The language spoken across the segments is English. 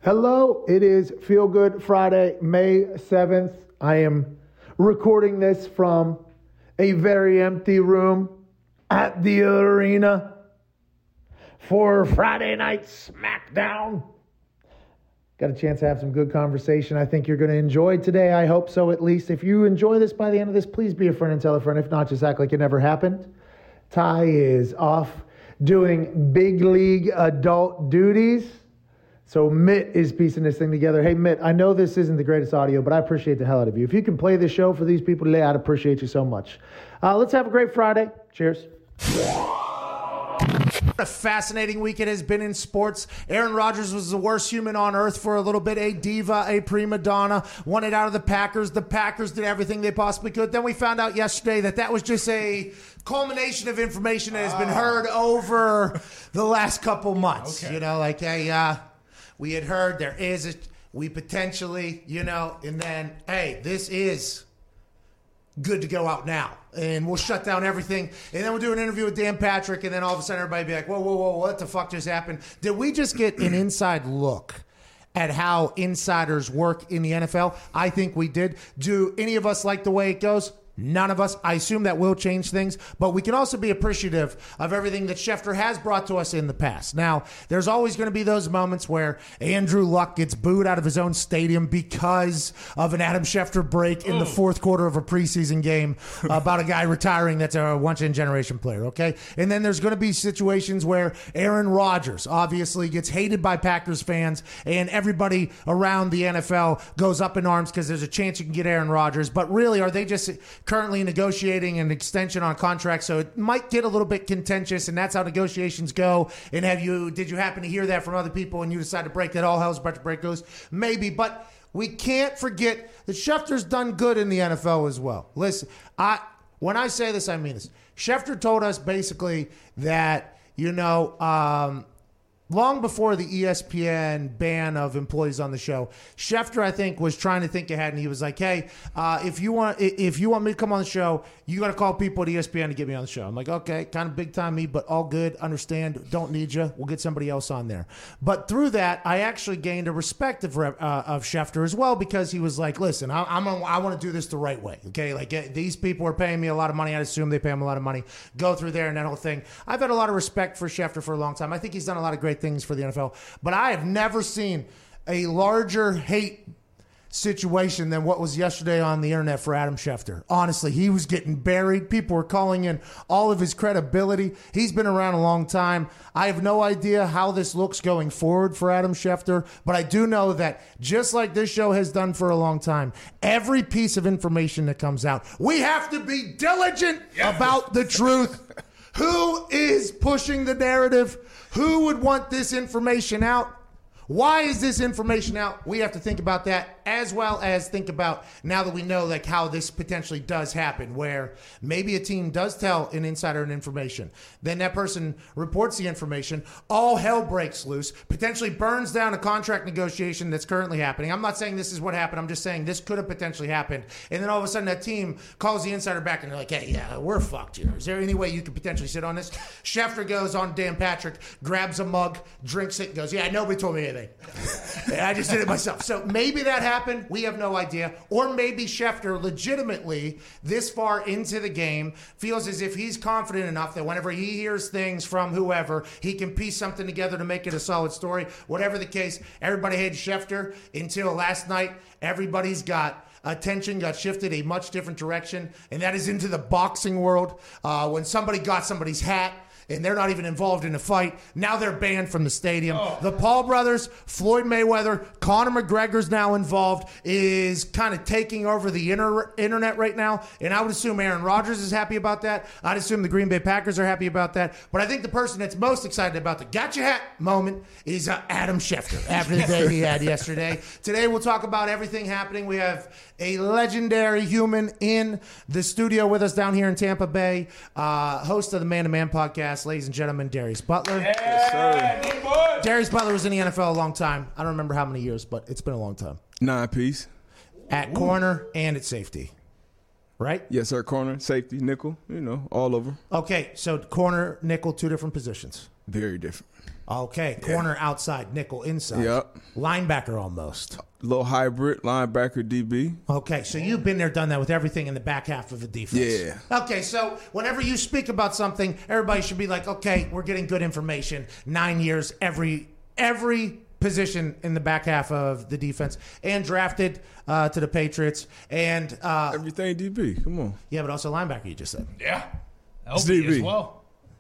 Hello, it is Feel Good Friday, May 7th. I am recording this from a very empty room at the arena for Friday night SmackDown. Got a chance to have some good conversation I think you're going to enjoy today. I hope so, at least. If you enjoy this by the end of this, please be a friend and tell a friend. If not, just act like it never happened. Ty is off doing big league adult duties. So Mitt is piecing this thing together. Hey, Mitt, I know this isn't the greatest audio, but I appreciate the hell out of you. If you can play this show for these people today, I'd appreciate you so much. Let's have a great Friday. Cheers. What a fascinating week it has been in sports. Aaron Rodgers was the worst human on earth for a little bit, a diva, a prima donna, wanted out of the Packers. The Packers did everything they possibly could. Then we found out yesterday that was just a culmination of information that has been heard over the last couple months. Okay. You know, like, hey, we had heard we potentially, and then, hey, this is good to go out now. And we'll shut down everything. And then we'll do an interview with Dan Patrick. And then all of a sudden everybody will be like, whoa, what the fuck just happened? Did we just get an inside look at how insiders work in the NFL? I think we did. Do any of us like the way it goes? None of us. I assume that will change things, but we can also be appreciative of everything that Schefter has brought to us in the past. Now, there's always going to be those moments where Andrew Luck gets booed out of his own stadium because of an Adam Schefter break in the fourth quarter of a preseason game about a guy retiring that's a once-in-a-generation player, okay? And then there's going to be situations where Aaron Rodgers obviously gets hated by Packers fans, and everybody around the NFL goes up in arms because there's a chance you can get Aaron Rodgers. But really, are they just currently negotiating an extension on contract, so it might get a little bit contentious, and that's how negotiations go? And did you happen to hear that from other people and you decide to break that all hell's about to break loose? Maybe, but we can't forget that Schefter's done good in the NFL as well. Listen, when I say this, I mean this. Schefter told us basically that, long before the ESPN ban of employees on the show, Schefter, I think, was trying to think ahead, and he was like, hey, if you want me to come on the show, you got to call people at ESPN to get me on the show. I'm like, okay, kind of big time me, but all good, understand, don't need you. We'll get somebody else on there. But through that, I actually gained a respect of Schefter as well, because he was like, listen, I want to do this the right way, okay? Like, these people are paying me a lot of money. I assume they pay him a lot of money. Go through there and that whole thing. I've had a lot of respect for Schefter for a long time. I think he's done a lot of great things for the NFL, but I have never seen a larger hate situation than what was yesterday on the internet for Adam Schefter. Honestly, he was getting buried. People were calling in all of his credibility. He's been around a long time. I have no idea how this looks going forward for Adam Schefter, but I do know that just like this show has done for a long time, every piece of information that comes out, we have to be diligent about the truth. Who is pushing the narrative? Who would want this information out? Why is this information out? We have to think about that, as well as think about, now that we know like how this potentially does happen, where maybe a team does tell an insider an information, then that person reports the information, all hell breaks loose, potentially burns down a contract negotiation that's currently happening. I'm not saying this is what happened. I'm just saying this could have potentially happened. And then all of a sudden that team calls the insider back and they're like, hey, yeah, we're fucked here. Is there any way you could potentially sit on this? Schefter goes on Dan Patrick, grabs a mug, drinks it, and goes, yeah, nobody told me anything. I just did it myself. So maybe that happened. We have no idea. Or maybe Schefter legitimately, this far into the game, feels as if he's confident enough that whenever he hears things from whoever, he can piece something together to make it a solid story. Whatever the case, everybody hated Schefter until last night. Everybody's attention got shifted a much different direction, and that is into the boxing world. When somebody got somebody's hat, and they're not even involved in a fight. Now they're banned from the stadium. The Paul brothers, Floyd Mayweather, Conor McGregor's now involved, is kind of taking over the internet right now. And I would assume Aaron Rodgers is happy about that. I'd assume the Green Bay Packers are happy about that. But I think the person that's most excited about the gotcha hat moment is Adam Schefter after the day he had yesterday. Today we'll talk about everything happening. We have a legendary human in the studio with us down here in Tampa Bay, host of the Man to Man podcast, ladies and gentlemen, Darius Butler. Yes, sir. Darius Butler was in the NFL a long time. I don't remember how many years, but it's been a long time. 9 piece. At corner and at safety. right? Yes, sir. Corner, safety, nickel, all over. Okay, so corner, nickel, two different positions. Very different. Okay, corner outside, nickel inside. Yep. Linebacker almost. Little hybrid, linebacker, DB. Okay, so you've been there, done that with everything in the back half of the defense. Yeah. Okay, so whenever you speak about something, everybody should be like, okay, we're getting good information. 9 years, every position in the back half of the defense, and drafted to the Patriots, and Everything DB. Come on. yeah, but also linebacker. You just said. Yeah. It's LB as DB. well.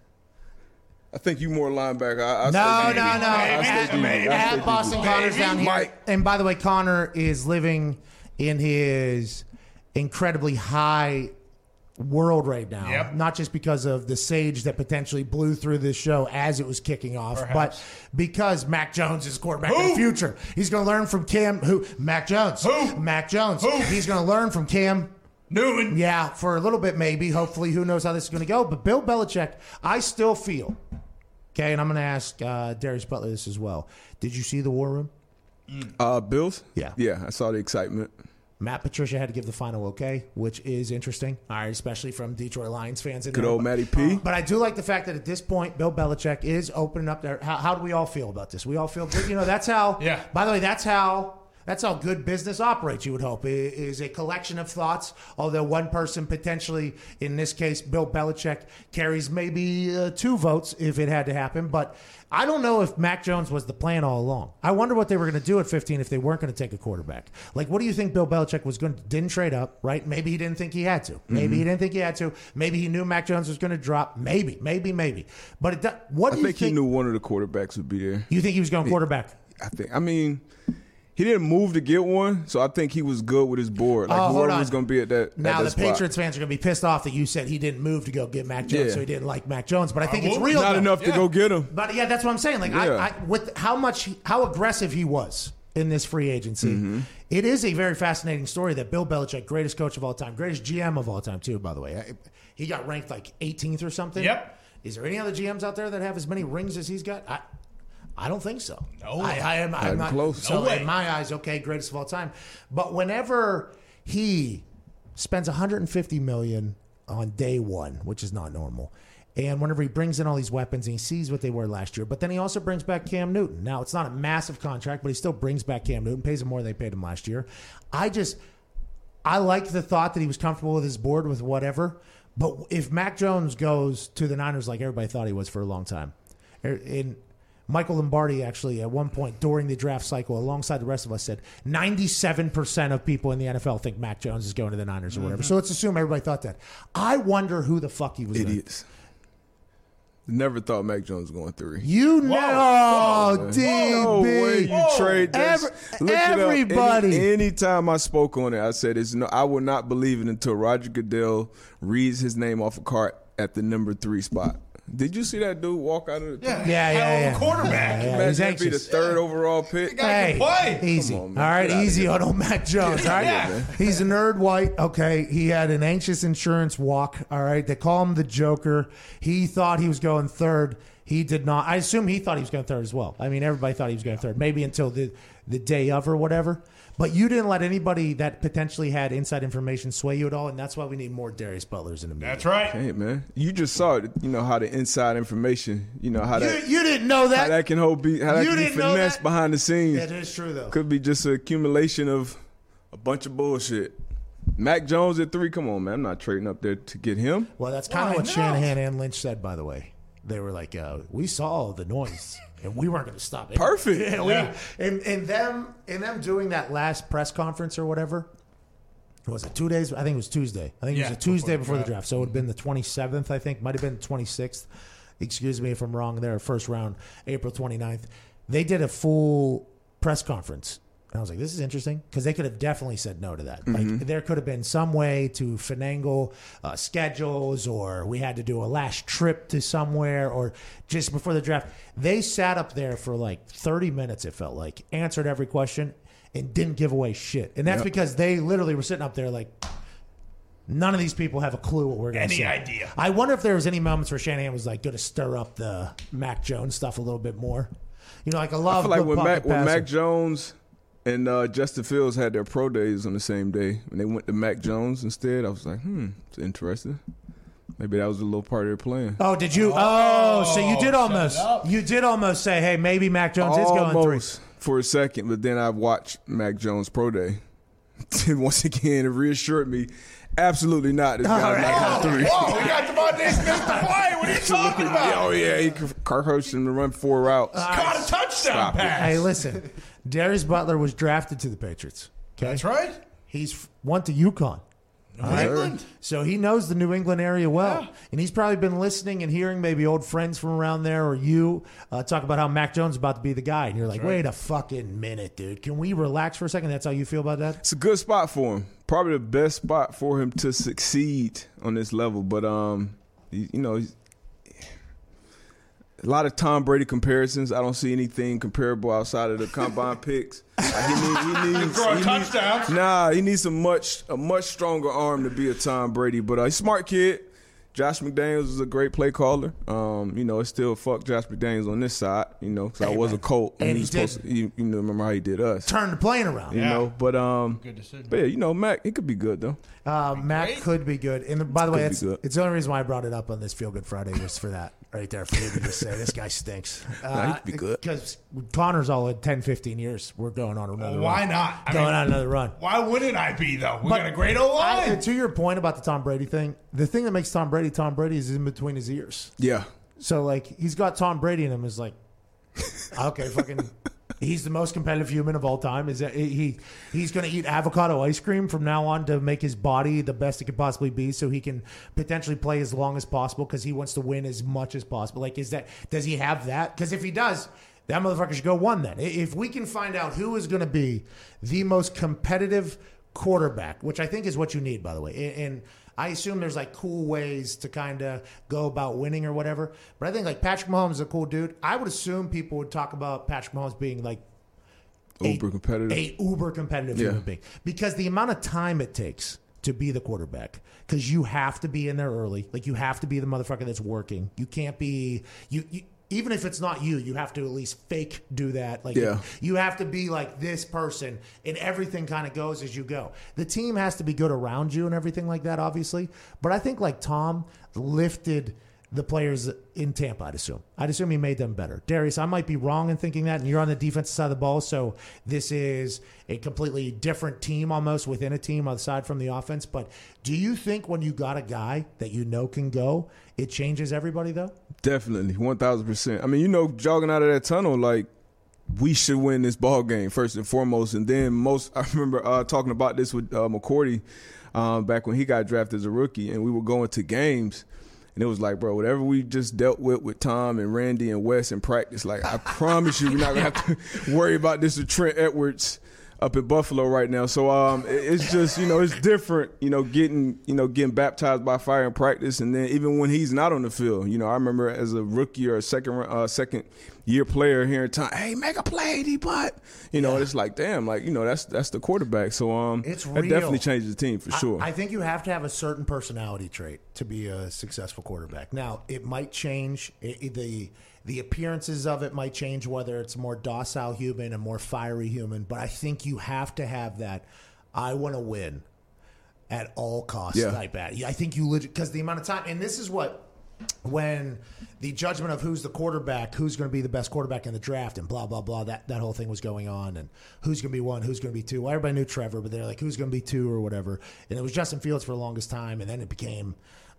I think you more linebacker. No. Maybe. At Boston Connor's down here. Mike. And by the way, Connor is living in his incredibly high world right now. Yep. Not just because of the sage that potentially blew through this show as it was kicking off, Perhaps. but because Mac Jones is quarterback of the future. He's going to learn from Cam. Mac Jones. Who? Mac Jones. Who? He's going to learn from Cam. Newton. Yeah, for a little bit maybe. Hopefully, who knows how this is going to go. But Bill Belichick, I still feel, okay, and I'm going to ask Darius Butler this as well. Did you see the War Room? Bills? Yeah. Yeah, I saw the excitement. Matt Patricia had to give the final okay, which is interesting, all right, especially from Detroit Lions fans. Good old Matty P. But I do like the fact that at this point, Bill Belichick is opening up there. How do we all feel about this? We all feel good. That's how, Yeah. By the way, that's how good business operates, you would hope, is a collection of thoughts, although one person potentially, in this case, Bill Belichick, carries maybe 2 votes if it had to happen. But I don't know if Mac Jones was the plan all along. I wonder what they were going to do at 15 if they weren't going to take a quarterback. Like, what do you think Bill Belichick didn't trade up, right? Maybe he didn't think he had to. Maybe he didn't think he had to. Maybe he knew Mac Jones was going to drop. Maybe. But what do you think? He knew one of the quarterbacks would be there. You think he was going quarterback? He didn't move to get one, so I think he was good with his board. Like, hold whoever on. was going to be at that Now, at that the spot. Patriots fans are going to be pissed off that you said he didn't move to go get Mac Jones, Yeah. so he didn't like Mac Jones. But I think it's would. real. Not though. enough to go get him. But yeah, that's what I'm saying. Like, Yeah. with how aggressive he was in this free agency, it is a very fascinating story that Bill Belichick, greatest coach of all time, greatest GM of all time too, by the way. He got ranked like 18th or something. Yep. Is there any other GMs out there that have as many rings as he's got? I don't think so. No. I'm not close. So No way. in my eyes, okay, greatest of all time. But whenever he spends $150 million on day one, which is not normal, and whenever he brings in all these weapons and he sees what they were last year, but then he also brings back Cam Newton. Now, it's not a massive contract, but he still brings back Cam Newton, pays him more than they paid him last year. I like the thought that he was comfortable with his board, with whatever. But if Mac Jones goes to the Niners like everybody thought he was for a long time, in Michael Lombardi actually at one point during the draft cycle, alongside the rest of us, said 97% of people in the NFL think Mac Jones is going to the Niners or whatever. So let's assume everybody thought that. I wonder who the fuck he was. Idiots. Never thought Mac Jones was going 3. You know, Whoa. DB. No way you trade that. Look it up. Everybody. Anytime I spoke on it, I said, I will not believe it until Roger Goodell reads his name off a cart at the number 3 spot. Did you see that dude walk out of the Yeah. Hell of a quarterback. Yeah, he's Imagine be the anxious. 3rd overall pick. Guy can play. Easy. Come on, man. All right, Get outta easy here. on old Mac Jones. All right, Yeah. he's a nerd white. Okay, he had an anxious insurance walk. All right, they call him the Joker. He thought he was going 3rd. He did not. I assume he thought he was going 3rd as well. I mean, everybody thought he was going 3rd, maybe until the day of or whatever. But you didn't let anybody that potentially had inside information sway you at all, and that's why we need more Darius Butlers in the media. That's right. Hey, man. You just saw it. How the inside information, how that You didn't know how that. that can be didn't know finessed that? behind the scenes. That is true, though. Could be just an accumulation of a bunch of bullshit. Mac Jones at 3, come on, man. I'm not trading up there to get him. Well, that's kind of Why what not? Shanahan and Lynch said, by the way. They were like, we saw the noise, and we weren't going to stop it. Perfect. Yeah, and them doing that last press conference or whatever, was it 2 days? I think it was Tuesday. I think it was a Tuesday before the draft. So it would have been the 27th, I think. Might have been 26th. Excuse me if I'm wrong there. First round, April 29th. They did a full press conference. And I was like, this is interesting, because they could have definitely said no to that. Like, there could have been some way to finagle schedules, or we had to do a last trip to somewhere, or just before the draft. They sat up there for like 30 minutes, it felt like, answered every question, and didn't give away shit. And that's because they literally were sitting up there like, none of these people have a clue what we're going to say. Any idea. I wonder if there was any moments where Shanahan was like going to stir up the Mac Jones stuff a little bit more. Like a love. I feel like good when pocket Mac passer. Jones And Justin Fields had their pro days on the same day, and they went to Mac Jones instead. I was like, it's interesting. Maybe that was a little part of their plan. Oh, did you? So you did almost say, hey, maybe Mac Jones is going 3. Almost for a second, but then I watched Mac Jones pro day. And once again, it reassured me, absolutely not. This guy's not going 3. Whoa, we got Devontae Smith to play. What are you talking about? Oh, yeah, he coached him to run 4 routes. Caught a touchdown pass. Hey, listen, Darius Butler was drafted to the Patriots. Okay? That's right. He's went to UConn. New England. So he knows the New England area well. And he's probably been listening and hearing maybe old friends from around there or you talk about how Mac Jones is about to be the guy. And you're like, wait a fucking minute, dude. Can we relax for a second? That's how you feel about that? It's a good spot for him. Probably the best spot for him to succeed on this level. But, he's a lot of Tom Brady comparisons. I don't see anything comparable outside of the combine picks. He needs a much stronger arm to be a Tom Brady. But he's a smart kid. Josh McDaniels is a great play caller. It's still fuck Josh McDaniels on this side. Because I was a Colt, and he was supposed to. Remember how he did us? Turn the plane around. But good decision. But yeah, Mac, he could be good though. Mac could be good. And by the way, it's the only reason why I brought it up on this Feel Good Friday was for that right there for you to just say this guy stinks. He could be good because Connor's all in 10, 15 years. We're going on another. Why not? Going on another run. Why wouldn't I be though? We got a great O-line. To your point about the Tom Brady thing, the thing that makes Tom Brady is in between his ears. Yeah. So like he's got Tom Brady in him. Is like, okay, fucking. He's the most competitive human of all time. Is that he's going to eat avocado ice cream from now on to make his body the best it could possibly be, so he can potentially play as long as possible because he wants to win as much as possible. Like, does he have that? Because if he does, that motherfucker should go 1 then. If we can find out who is going to be the most competitive quarterback, which I think is what you need, by the way, and I assume there's like cool ways to kind of go about winning or whatever. But I think like Patrick Mahomes is a cool dude. I would assume people would talk about Patrick Mahomes being like uber competitive human being. Because the amount of time it takes to be the quarterback, because you have to be in there early. Like you have to be the motherfucker that's working. You can't be you even if it's not you, you have to at least fake do that. Like you have to be like this person, and everything kind of goes as you go. The team has to be good around you and everything like that, obviously. But I think like Tom lifted the players in Tampa, I'd assume he made them better. Darius, I might be wrong in thinking that, and you're on the defensive side of the ball, so this is a completely different team almost within a team aside from the offense. But do you think when you got a guy that you know can go, it changes everybody, though? Definitely, 1,000%. I mean, jogging out of that tunnel, like, we should win this ball game first and foremost. And then I remember talking about this with McCourty back when he got drafted as a rookie, and we were going to games. And it was like, bro, whatever we just dealt with Tom and Randy and Wes in practice, like, I promise you we're not going to have to worry about this with Trent Edwards up in Buffalo right now. So it's just, it's different, getting baptized by fire in practice. And then even when he's not on the field, I remember as a rookie or a second year player hearing Tom, hey, make a play, D-Butt. It's like, damn, like, that's the quarterback. So it's that definitely changes the team for sure. I think you have to have a certain personality trait to be a successful quarterback. Now, it might change. The appearances of it might change, whether it's more docile human and more fiery human. But I think you have to have that, I want to win at all costs type at. I think you legit, because the amount of time, and this is what, when the judgment of who's the quarterback, who's going to be the best quarterback in the draft, and blah, blah, blah, that whole thing was going on, and who's going to be 1, who's going to be 2. Well, everybody knew Trevor, but they're like, who's going to be 2 or whatever. And it was Justin Fields for the longest time, and then it became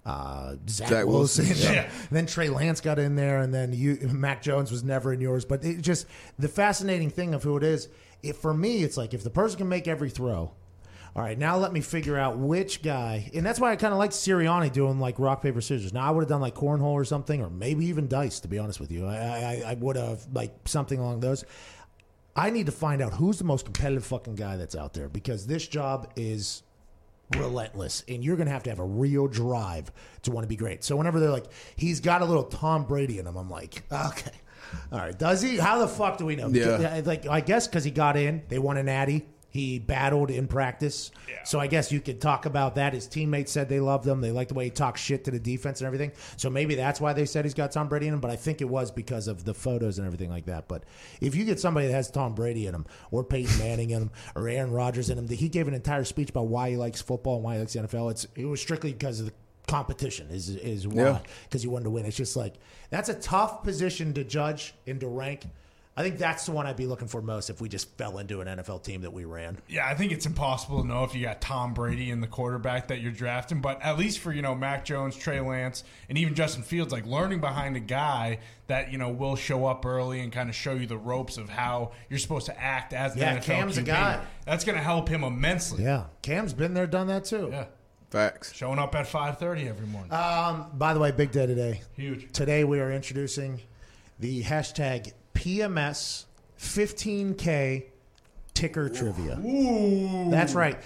Zach Wilson. Yeah. Then Trey Lance got in there, and then Mac Jones was never in yours. But it just, the fascinating thing of who it is, for me, it's like if the person can make every throw, all right, now let me figure out which guy. And that's why I kind of like Sirianni doing like rock, paper, scissors. Now I would have done like cornhole or something, or maybe even dice, to be honest with you. I would have like something along those. I need to find out who's the most competitive fucking guy that's out there, because this job is relentless, and you're going to have a real drive to want to be great. So whenever they're like, he's got a little Tom Brady in him, I'm like, okay, all right, does he? How the fuck do we know? Yeah. Like, I guess because he got in, they won a natty. he battled in practice. Yeah. So I guess you could talk about that. His teammates said they loved him. They liked the way he talked shit to the defense and everything. So maybe that's why they said he's got Tom Brady in him. But I think it was because of the photos and everything like that. But if you get somebody that has Tom Brady in him, or Peyton Manning in him, or Aaron Rodgers in him, he gave an entire speech about why he likes football and why he likes the NFL. It was strictly because of the competition is why, because he wanted to win. It's just like, that's a tough position to judge and to rank. I think that's the one I'd be looking for most if we just fell into an NFL team that we ran. Yeah, I think it's impossible to know if you got Tom Brady in the quarterback that you're drafting, but at least for, Mac Jones, Trey Lance, and even Justin Fields, like learning behind a guy that, will show up early and kind of show you the ropes of how you're supposed to act as the NFL Cam's QB. a guy. That's going to help him immensely. Yeah, Cam's been there, done that too. Yeah. Facts. Showing up at 5:30 every morning. By the way, big day today. Huge. Today we are introducing the hashtag PMS 15K ticker trivia. Ooh. That's right.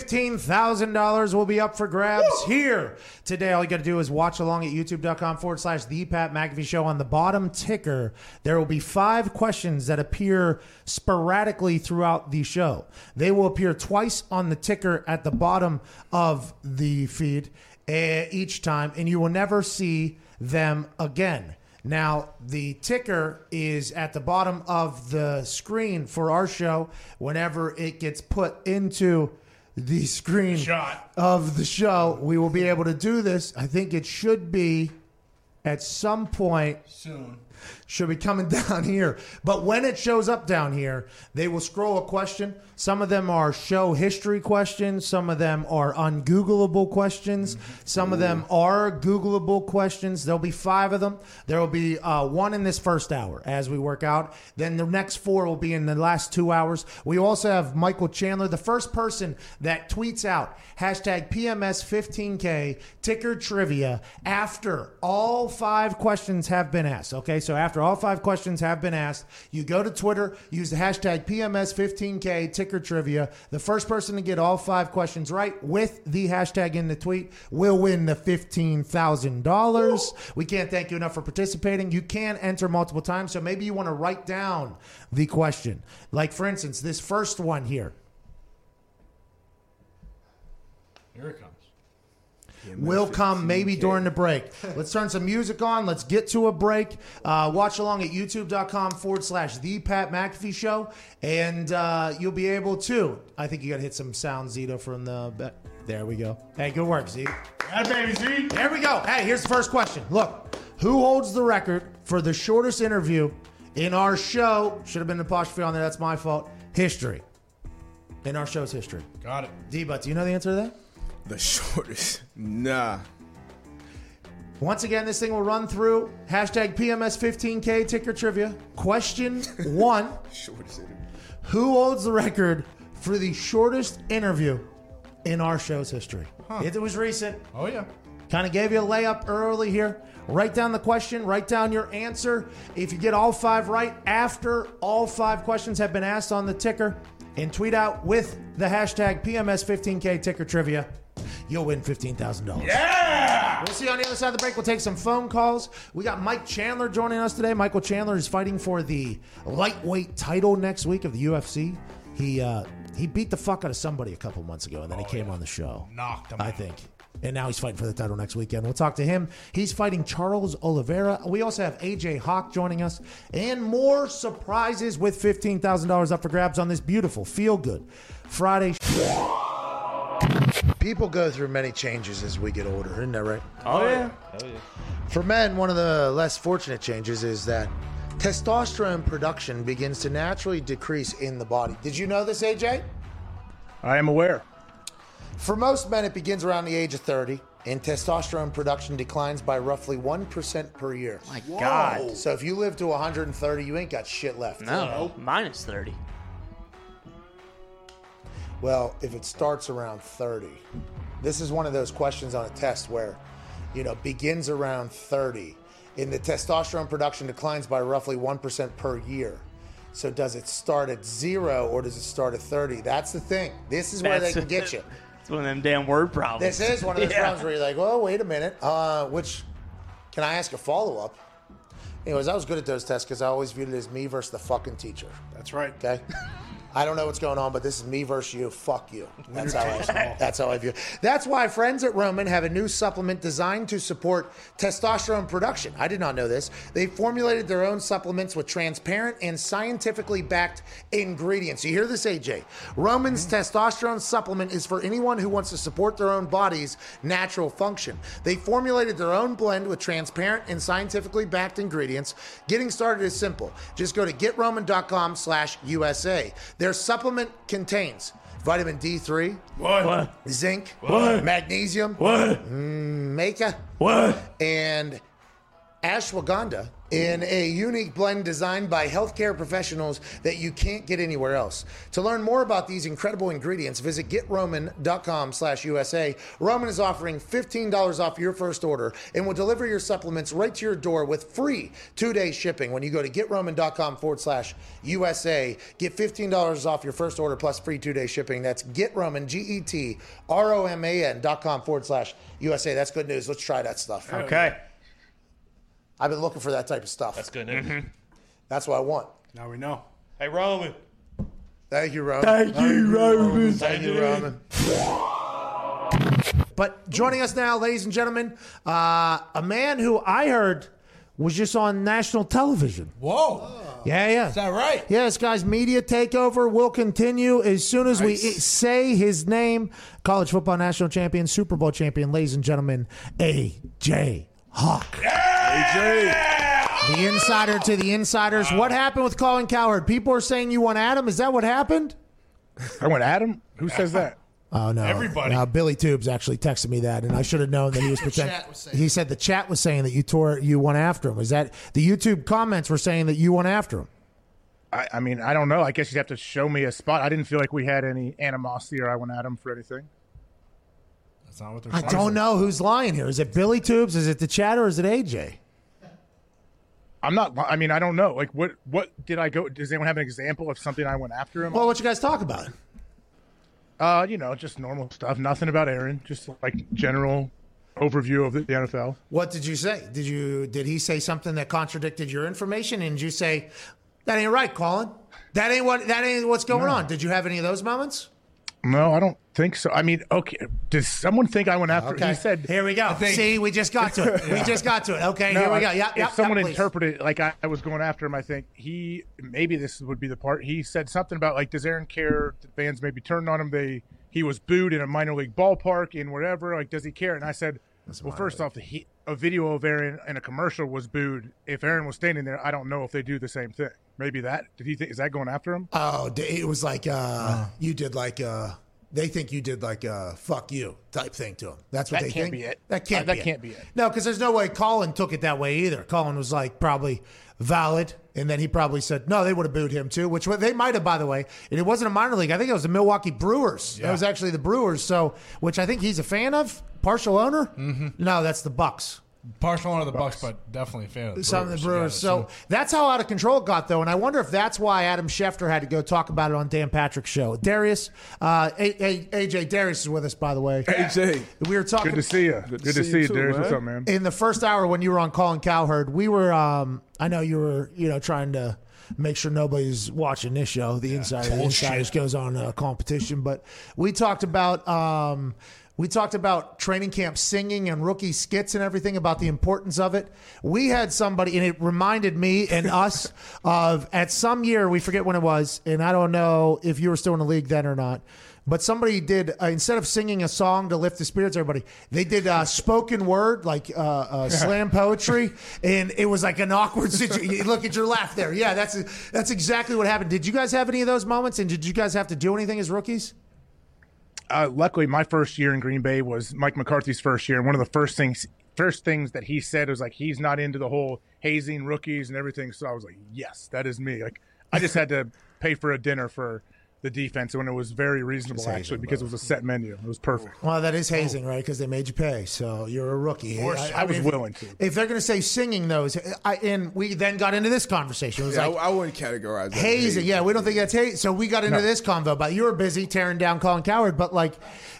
$15,000 will be up for grabs here today. All you got to do is watch along at youtube.com/The Pat McAfee Show. On the bottom ticker, there will be 5 questions that appear sporadically throughout the show. They will appear twice on the ticker at the bottom of the feed each time, and you will never see them again. Now, the ticker is at the bottom of the screen for our show. Whenever it gets put into the screen of the show, we will be able to do this. I think it should be at some point soon. Should be coming down here. But when it shows up down here, they will scroll a question. Some of them are show history questions. Some of them are ungoogleable questions. Some of them are Googleable questions. There'll be 5 of them. There will be 1 in this first hour as we work out. Then the next 4 will be in the last 2 hours. We also have Michael Chandler, the first person that tweets out hashtag PMS15K ticker trivia after all 5 questions have been asked. Okay, so after all 5 questions have been asked, you go to Twitter, use the hashtag PMS15K ticker trivia. The first person to get all 5 questions right with the hashtag in the tweet will win the $15,000. We can't thank you enough for participating. You can enter multiple times, so maybe you want to write down the question. Like, for instance, this first one here. Here it comes. Will come maybe during the break. Let's turn some music on. Let's get to a break. Watch along at youtube.com/The Pat McAfee Show. And you'll be able to. I think you got to hit some sound, Zito, from the. There we go. Hey, good work, Z. Yeah, baby, Z. There we go. Hey, here's the first question. Look, who holds the record for the shortest interview in our show? Should have been an apostrophe on there. That's my fault. History. In our show's history. Got it. D-But, do you know the answer to that? The shortest. Nah. Once again, this thing will run through. Hashtag PMS15K ticker trivia. Question 1. Shortest interview. Who holds the record for the shortest interview in our show's history? It was recent. Oh, yeah. Kind of gave you a layup early here. Write down the question. Write down your answer. If you get all 5 right after all 5 questions have been asked on the ticker, and tweet out with the hashtag PMS15K ticker trivia, you'll win $15,000. Yeah! We'll see you on the other side of the break. We'll take some phone calls. We got Mike Chandler joining us today. Michael Chandler is fighting for the lightweight title next week of the UFC. He beat the fuck out of somebody a couple months ago, and then he came on the show. Knocked him I out. think. And now he's fighting for the title next weekend. We'll talk to him. He's fighting Charles Oliveira. We also have AJ Hawk joining us. And more surprises with $15,000 up for grabs on this beautiful feel-good Friday. People go through many changes as we get older, isn't that right? Oh, yeah. For men, one of the less fortunate changes is that testosterone production begins to naturally decrease in the body. Did you know this, AJ? I am aware. For most men, it begins around the age of 30, and testosterone production declines by roughly 1% per year. My God. So if you live to 130, you ain't got shit left. No, minus 30. Well, if it starts around 30, this is one of those questions on a test where, begins around 30, and the testosterone production declines by roughly 1% per year. So does it start at 0 or does it start at 30? That's the thing. This is where they can get you. It's one of them damn word problems. This is one of those problems where you're like, oh, wait a minute. Can I ask a follow-up? Anyways, I was good at those tests because I always viewed it as me versus the fucking teacher. That's right. Okay? I don't know what's going on, but this is me versus you. Fuck you. That's how I view it. That's why friends at Roman have a new supplement designed to support testosterone production. I did not know this. They formulated their own supplements with transparent and scientifically backed ingredients. You hear this, AJ? Roman's testosterone supplement is for anyone who wants to support their own body's natural function. They formulated their own blend with transparent and scientifically backed ingredients. Getting started is simple. Just go to GetRoman.com/USA. Their supplement contains vitamin D3, zinc, magnesium, maca, and ashwagandha in a unique blend designed by healthcare professionals that you can't get anywhere else. To learn more about these incredible ingredients, visit GetRoman.com/USA. Roman is offering $15 off your first order and will deliver your supplements right to your door with free 2-day shipping. When you go to GetRoman.com/USA, get $15 off your first order plus free 2-day shipping. That's GetRoman, GetRoman.com/USA. That's good news. Let's try that stuff. Okay. I've been looking for that type of stuff. That's good news. That's what I want. Now we know. Hey, Roman. Thank you, Roman. Thank you, Roman. Thank you, Roman. But joining us now, ladies and gentlemen, a man who I heard was just on national television. Whoa. Yeah. Is that right? Yeah, this guy's media takeover will continue as soon as we say his name. College football national champion, Super Bowl champion, ladies and gentlemen, A.J. Hawk. AJ. The insider to the insiders. What happened with Colin Cowherd? People are saying you want Adam. Is that what happened? I went Adam? Who says that? Oh, no. Everybody. No, Billy Tubes actually texted me that, and I should have known that he was pretending. He said the chat was saying that you went after him. Is that the YouTube comments were saying that you went after him? I mean, I don't know. I guess you'd have to show me a spot. I didn't feel like we had any animosity or I went at him for anything. That's not what they're I saying. don't know who's lying here. Is it Billy Tubes? Is it the chat, or is it AJ? I'm not. I mean, I don't know. Like, what did I go? Does anyone have an example of something I went after him? Well, what you guys talk about? Just normal stuff. Nothing about Aaron. Just like general overview of the NFL. What did you say? Did he say something that contradicted your information? And did you say, that ain't right, Colin? That ain't what's going on. Did you have any of those moments? No, I don't think so. I mean, okay. Does someone think I went after? Okay. He said. Here we go. See, we just got to it. We just got to it. Okay, No, here we go. If someone please. interpreted it like I was going after him, I think maybe this would be the part. He said something about like, does Aaron care that fans maybe turned on him? He was booed in a minor league ballpark in wherever. Like, does he care? And I said, well, first off, a video of Aaron in a commercial was booed. If Aaron was standing there, I don't know if they do the same thing. Maybe that. Did he think? Is that going after him? Oh, it was like you did like they think you did like a fuck you type thing to him. That's what That they can't think. be it. That can't be That can't be it. No, because there's no way Colin took it that way either. Colin was like probably valid, and then he probably said, no, they would have booed him too, which they might have, by the way. And it wasn't a minor league. I think it was the Milwaukee Brewers. Yeah. It was actually the Brewers, which I think he's a fan of. Partial owner? Mm-hmm. No, that's the Bucks. Partial owner of the Bucks, but definitely a fan of the Brewers. Some of the Brewers. So that's how out of control it got, though. And I wonder if that's why Adam Schefter had to go talk about it on Dan Patrick's show. Darius, AJ, Darius is with us, by the way. AJ. We were talking. Good to see you. Good to see you, too, Darius. man. What's up, man? In the first hour when you were on Colin Cowherd, we were, I know you were, trying to make sure nobody's watching this show. The Insiders goes on competition. But we talked about training camp singing and rookie skits and everything, about the importance of it. We had somebody, and it reminded me and us of at some year, we forget when it was, and I don't know if you were still in the league then or not, but somebody did, instead of singing a song to lift the spirits, everybody, they did spoken word, like slam poetry, and it was like an awkward situation. Look at your laugh there. Yeah, that's exactly what happened. Did you guys have any of those moments, and did you guys have to do anything as rookies? Luckily, my first year in Green Bay was Mike McCarthy's first year, and one of the first things that he said was like, he's not into the whole hazing rookies and everything. So I was like, yes, that is me. Like, I just had to pay for a dinner for the defense when it was very reasonable, actually, because it was a set menu. It was perfect. Well, that is hazing, right? Because they made you pay, so you're a rookie. I was willing to. If they're going to say singing those, and we then got into this conversation. It was like, I wouldn't categorize that. hazing. Yeah, we don't think that's hazing. So we got into this convo about you were busy tearing down Colin Cowherd, but like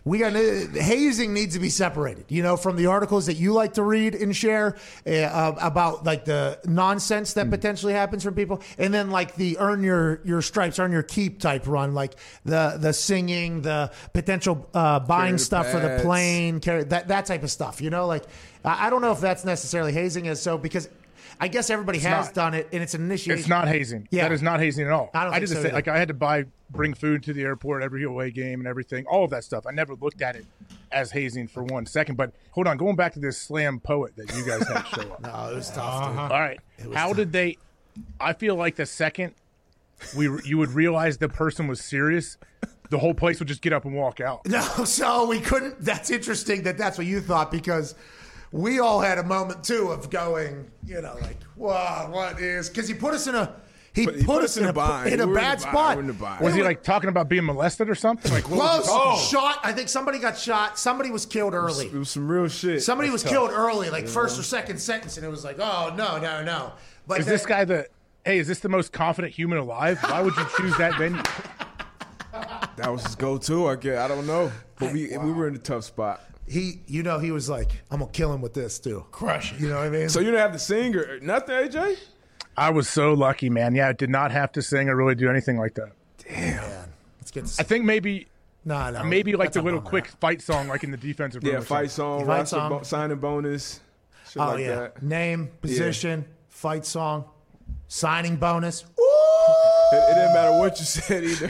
hazing needs to be separated, from the articles that you like to read and share about like the nonsense that potentially happens from people, and then like the earn your stripes, earn your keep type run, like the singing, the potential buying stuff for the plane, that type of stuff. Like I don't know if that's necessarily hazing as so because. I guess everybody has done it, and it's an initiation. It's not hazing. Yeah. That is not hazing at all. I did the same. Like I had to bring food to the airport every away game and everything, all of that stuff. I never looked at it as hazing for 1 second. But hold on, going back to this slam poet that you guys had show up. No, it was tough. Dude. All right, how did they? I feel like the second you would realize the person was serious, the whole place would just get up and walk out. No, so we couldn't. That's interesting that's what you thought because. We all had a moment too of going, like, wow, what is? Because he put us in a put us in a bad spot. Was he like talking about being molested or something? Like close shot. I think somebody got shot. Somebody was killed early. It was some real shit. Somebody was killed early, like first or second sentence, and it was like, oh no. But is this guy is this the most confident human alive? Why would you choose that venue? That was his go-to. I guess I don't know, but we were in a tough spot. He was like, I'm gonna kill him with this too. Crush it. You know what I mean? So you didn't have to sing or nothing, AJ? I was so lucky, man. Yeah, I did not have to sing or really do anything like that. Damn. Man. Let's get. I think maybe. No. Maybe like the little quick fight song, like in the defensive room. Yeah, fight song, signing bonus. Shit like that. Name, position, fight song, signing bonus. It didn't matter what you said either.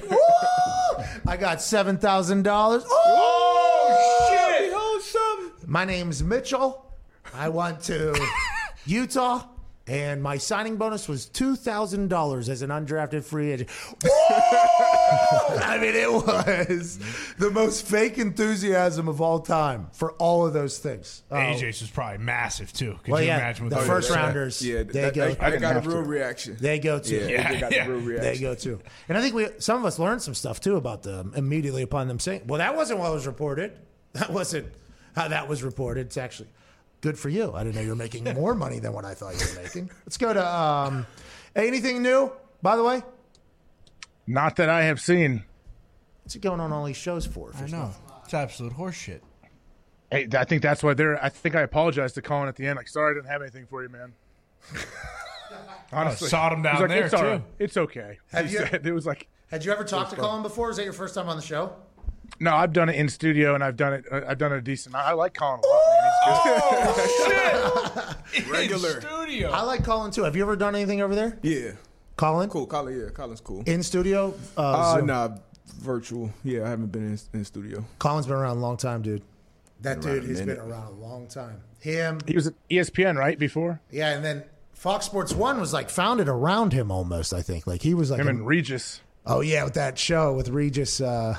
I got $7,000. My name's Mitchell. I went to Utah, and my signing bonus was $2,000 as an undrafted free agent. I mean, it was the most fake enthusiasm of all time for all of those things. AJ's was probably massive too. Could you imagine the first rounders? Yeah, they go. I got a real reaction. They go too. They got the real reaction. They go too. And I think some of us learned some stuff too about them immediately upon them saying, "Well, that wasn't what was reported. That wasn't how that was reported." It's actually good for you. I didn't know you were making more money than what I thought you were making. Let's go to anything new, by the way? Not that I have seen. What's he going on all these shows for? I know. It's absolute horseshit. Hey, I think that's why I think I apologized to Colin at the end. Like, sorry, I didn't have anything for you, man. Honestly, sawed him down there, it's too. Right. It's okay. It was like. Had you ever talked to Colin before? Is that your first time on the show? No, I've done it in studio, and I've done it a decent. I like Colin a lot, man. He's good. Shit! Regular. In studio. I like Colin, too. Have you ever done anything over there? Yeah. Colin? Cool. Colin's cool. In studio? Nah, virtual. Yeah, I haven't been in studio. Colin's been around a long time, dude. That dude has been around a long time. He was at ESPN, right, before? Yeah, and then Fox Sports 1 was like founded around him almost, I think. Like he was like him and Regis. Oh, yeah, with that show with Regis. Regis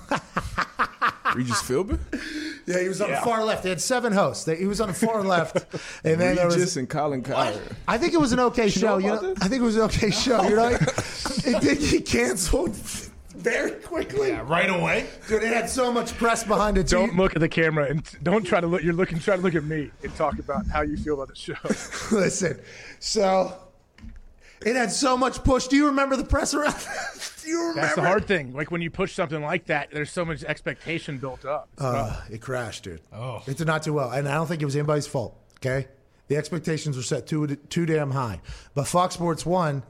Philbin? Yeah, he was on the far left. They had 7 hosts. He was on the far left. And then Regis and Colin Cowherd. I think it was an okay show. I think it was an okay show. It did get canceled very quickly. Yeah, right away. Dude, it had so much press behind it. Don't look at the camera and don't try to look. Try to look at me and talk about how you feel about the show. Listen, so it had so much push. Do you remember the press around? Do you remember? That's the hard thing. Like when you push something like that, there's so much expectation built up. It crashed, dude. Oh, it did not do well, and I don't think it was anybody's fault. Okay, the expectations were set too damn high. But Fox Sports 1,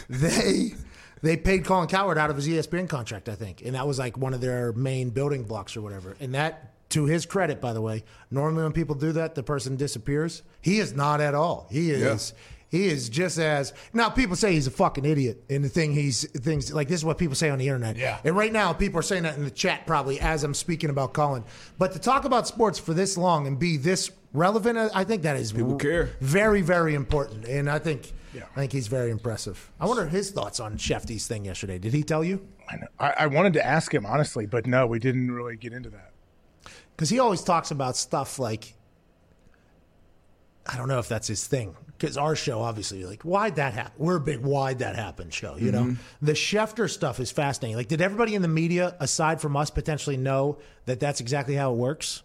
they paid Colin Cowherd out of his ESPN contract, I think, and that was like one of their main building blocks or whatever. And that, to his credit, by the way, normally when people do that, the person disappears. He is not at all. He is. Yeah. He is just as now. People say he's a fucking idiot, and things like this is what people say on the internet. Yeah. And right now, people are saying that in the chat probably as I'm speaking about Colin. But to talk about sports for this long and be this relevant, I think that is people care. Very, very important. And I think he's very impressive. I wonder his thoughts on Shefty's thing yesterday. Did he tell you? I wanted to ask him honestly, but no, we didn't really get into that. Because he always talks about stuff like, I don't know if that's his thing, because our show, obviously, like, why'd that happen? We're a big why'd that happen show, you know? The Schefter stuff is fascinating. Like, did everybody in the media, aside from us, potentially know that that's exactly how it works?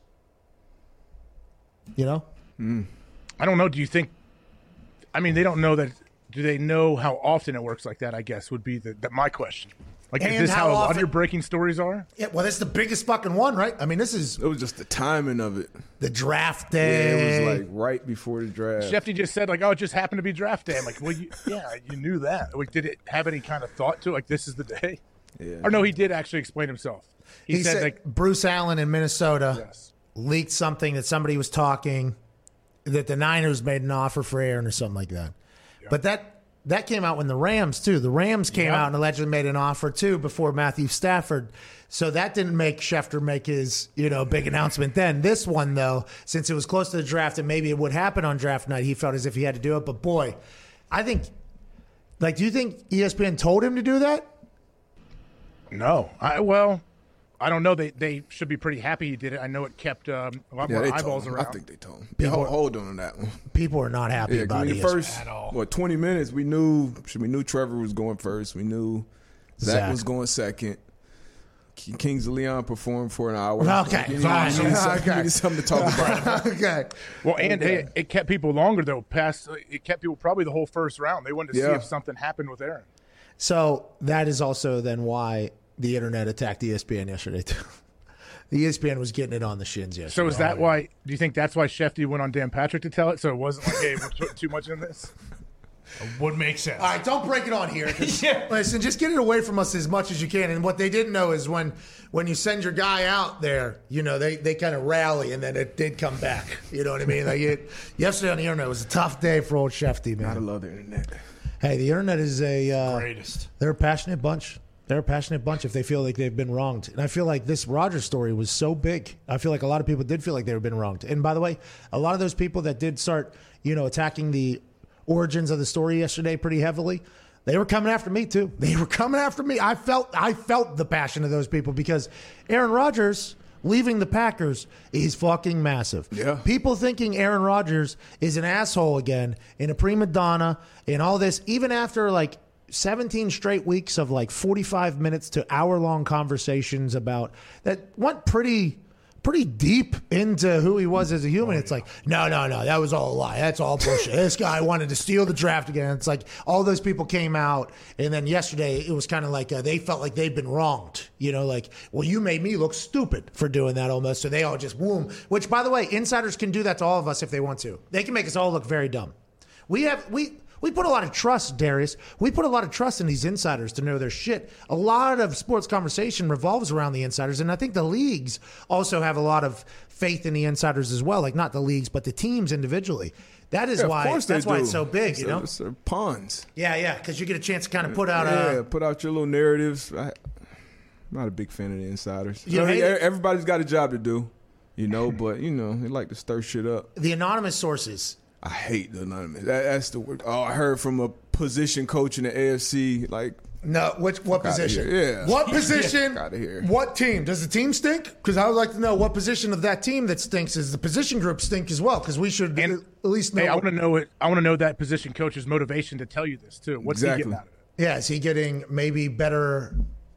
You know? I don't know. Do you think? I mean, they don't know that. Do they know how often it works like that? I guess would be my question. Like, And is this how how a lot of often- your breaking stories are? Yeah, well, that's the biggest fucking one, right? I mean, this is It was just the timing of it. the draft Yeah, day. it was like right before the draft. Shefty just said, like, oh, it just happened to be draft day. I'm like, well, you knew that. Like, did it have any kind of thought to it? Like, this is the day? Yeah. Or no, he did actually explain himself. He said, like, Bruce Allen in Minnesota yes. leaked something that somebody was talking that the Niners made an offer for Aaron or something like that. But that came out when the Rams, too. The Rams came out and allegedly made an offer, too, before Matthew Stafford. So that didn't make Schefter make his, big announcement then. This one, though, since it was close to the draft and maybe it would happen on draft night, he felt as if he had to do it. But, boy, I think, like, do you think ESPN told him to do that? No. I don't know. They should be pretty happy he did it. I know it kept a lot more they eyeballs told him. around. I think they told him. Yeah, hold on that one. People are not happy Yeah, about I mean, it. the first 20 minutes, we knew Trevor was going first. We knew Zach was going second. Kings of Leon performed for an hour. Okay, We fine. needed something to talk about. Okay. Well, and hey, it kept people longer though. It kept people probably the whole first round. They wanted to see Yeah. if something happened with Aaron. So that is also then why the internet attacked ESPN yesterday, too. The ESPN was getting it on the shins yesterday. So is that why? Do you think that's why Shefty went on Dan Patrick to tell it? So it wasn't like, hey, we're putting too much in this. Would make sense. All right, don't break it on here. Listen, just get it away from us as much as you can. And what they didn't know is when you send your guy out there, they kind of rally, and then it did come back. You know what I mean? Yesterday on the internet was a tough day for old Shefty, man. I love the internet. Hey, the internet is Greatest. They're a passionate bunch. They're a passionate bunch if they feel like they've been wronged. And I feel like this Rodgers story was so big. I feel like a lot of people did feel like they've been wronged. And by the way, a lot of those people that did start, attacking the origins of the story yesterday pretty heavily, they were coming after me too. They were coming after me. I felt the passion of those people because Aaron Rodgers leaving the Packers is fucking massive. Yeah. People thinking Aaron Rodgers is an asshole again and a prima donna and all this, even after 17 straight weeks of 45 minutes to hour-long conversations about that went pretty deep into who he was as a human. It's like, no, that was all a lie. That's all bullshit. This guy wanted to steal the draft again. It's like all those people came out, and then yesterday it was kind of like they felt like they'd been wronged. Well, you made me look stupid for doing that almost. So they all just boom. Which, by the way, insiders can do that to all of us if they want to. They can make us all look very dumb. We put a lot of trust, Darius. We put a lot of trust in these insiders to know their shit. A lot of sports conversation revolves around the insiders, and I think the leagues also have a lot of faith in the insiders as well. Like not the leagues, but the teams indivially. That is why. That's why it's so big. It's pawns. Yeah, because you get a chance to kind of put out. Put out your little narratives. I'm not a big fan of the insiders. You hate it? Everybody's got a job to do, but they like to stir shit up. The anonymous sources. I hate the anonymous. That's the word. Oh, I heard from a position coach in the AFC. No, what position? Yeah. What position? Outta here. What team? Does the team stink? Because I would like to know what position of that team that stinks. Is the position group stink as well? Because we should at least know. Hey, I want to know it. I want to know that position coach's motivation to tell you this too. What's he getting out of it? Yeah, is he getting maybe better,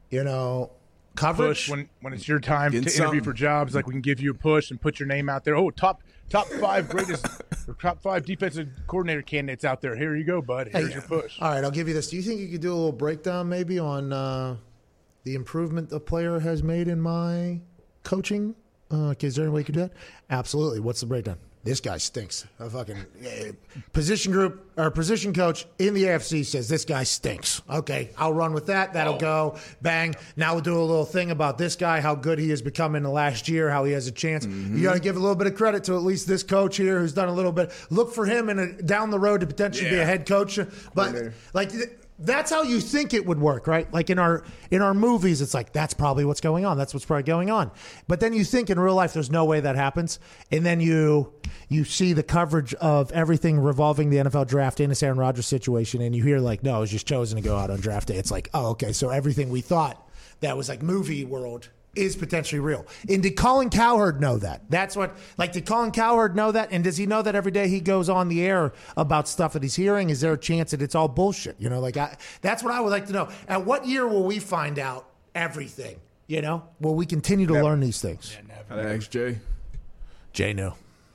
coverage? Push when it's your time to Getting interview something. for jobs. Like we can give you a push and put your name out there. Oh, top 5 greatest or top 5 defensive coordinator candidates out there. Here you go, bud. Here's your push. All right, I'll give you this. Do you think you could do a little breakdown maybe on the improvement the player has made in my coaching? Is there any way you could do that? Absolutely. What's the breakdown? This guy stinks. A fucking position group or position coach in the AFC says this guy stinks. Okay, I'll run with that. That'll go. Bang. Now we'll do a little thing about this guy, how good he has become in the last year, how he has a chance. You got to give a little bit of credit to at least this coach here who's done a little bit. Look for him down the road to potentially be a head coach. But that's how you think it would work, right? Like in our movies, it's like that's probably what's going on. That's what's probably going on. But then you think in real life, there's no way that happens, and then you see the coverage of everything revolving the NFL draft in this Aaron Rodgers situation, and you hear no, I was just chosen to go out on draft day. It's like, oh, okay, so everything we thought that was like movie world is potentially real. And did Colin Cowherd know that? That's what, like, did Colin Cowherd know that? And does he know that every day he goes on the air about stuff that he's hearing? Is there a chance that it's all bullshit? You know, like, that's what I would like to know. At what year will we find out everything? You know, will we continue to learn these things? I asked Jay. Jay knew.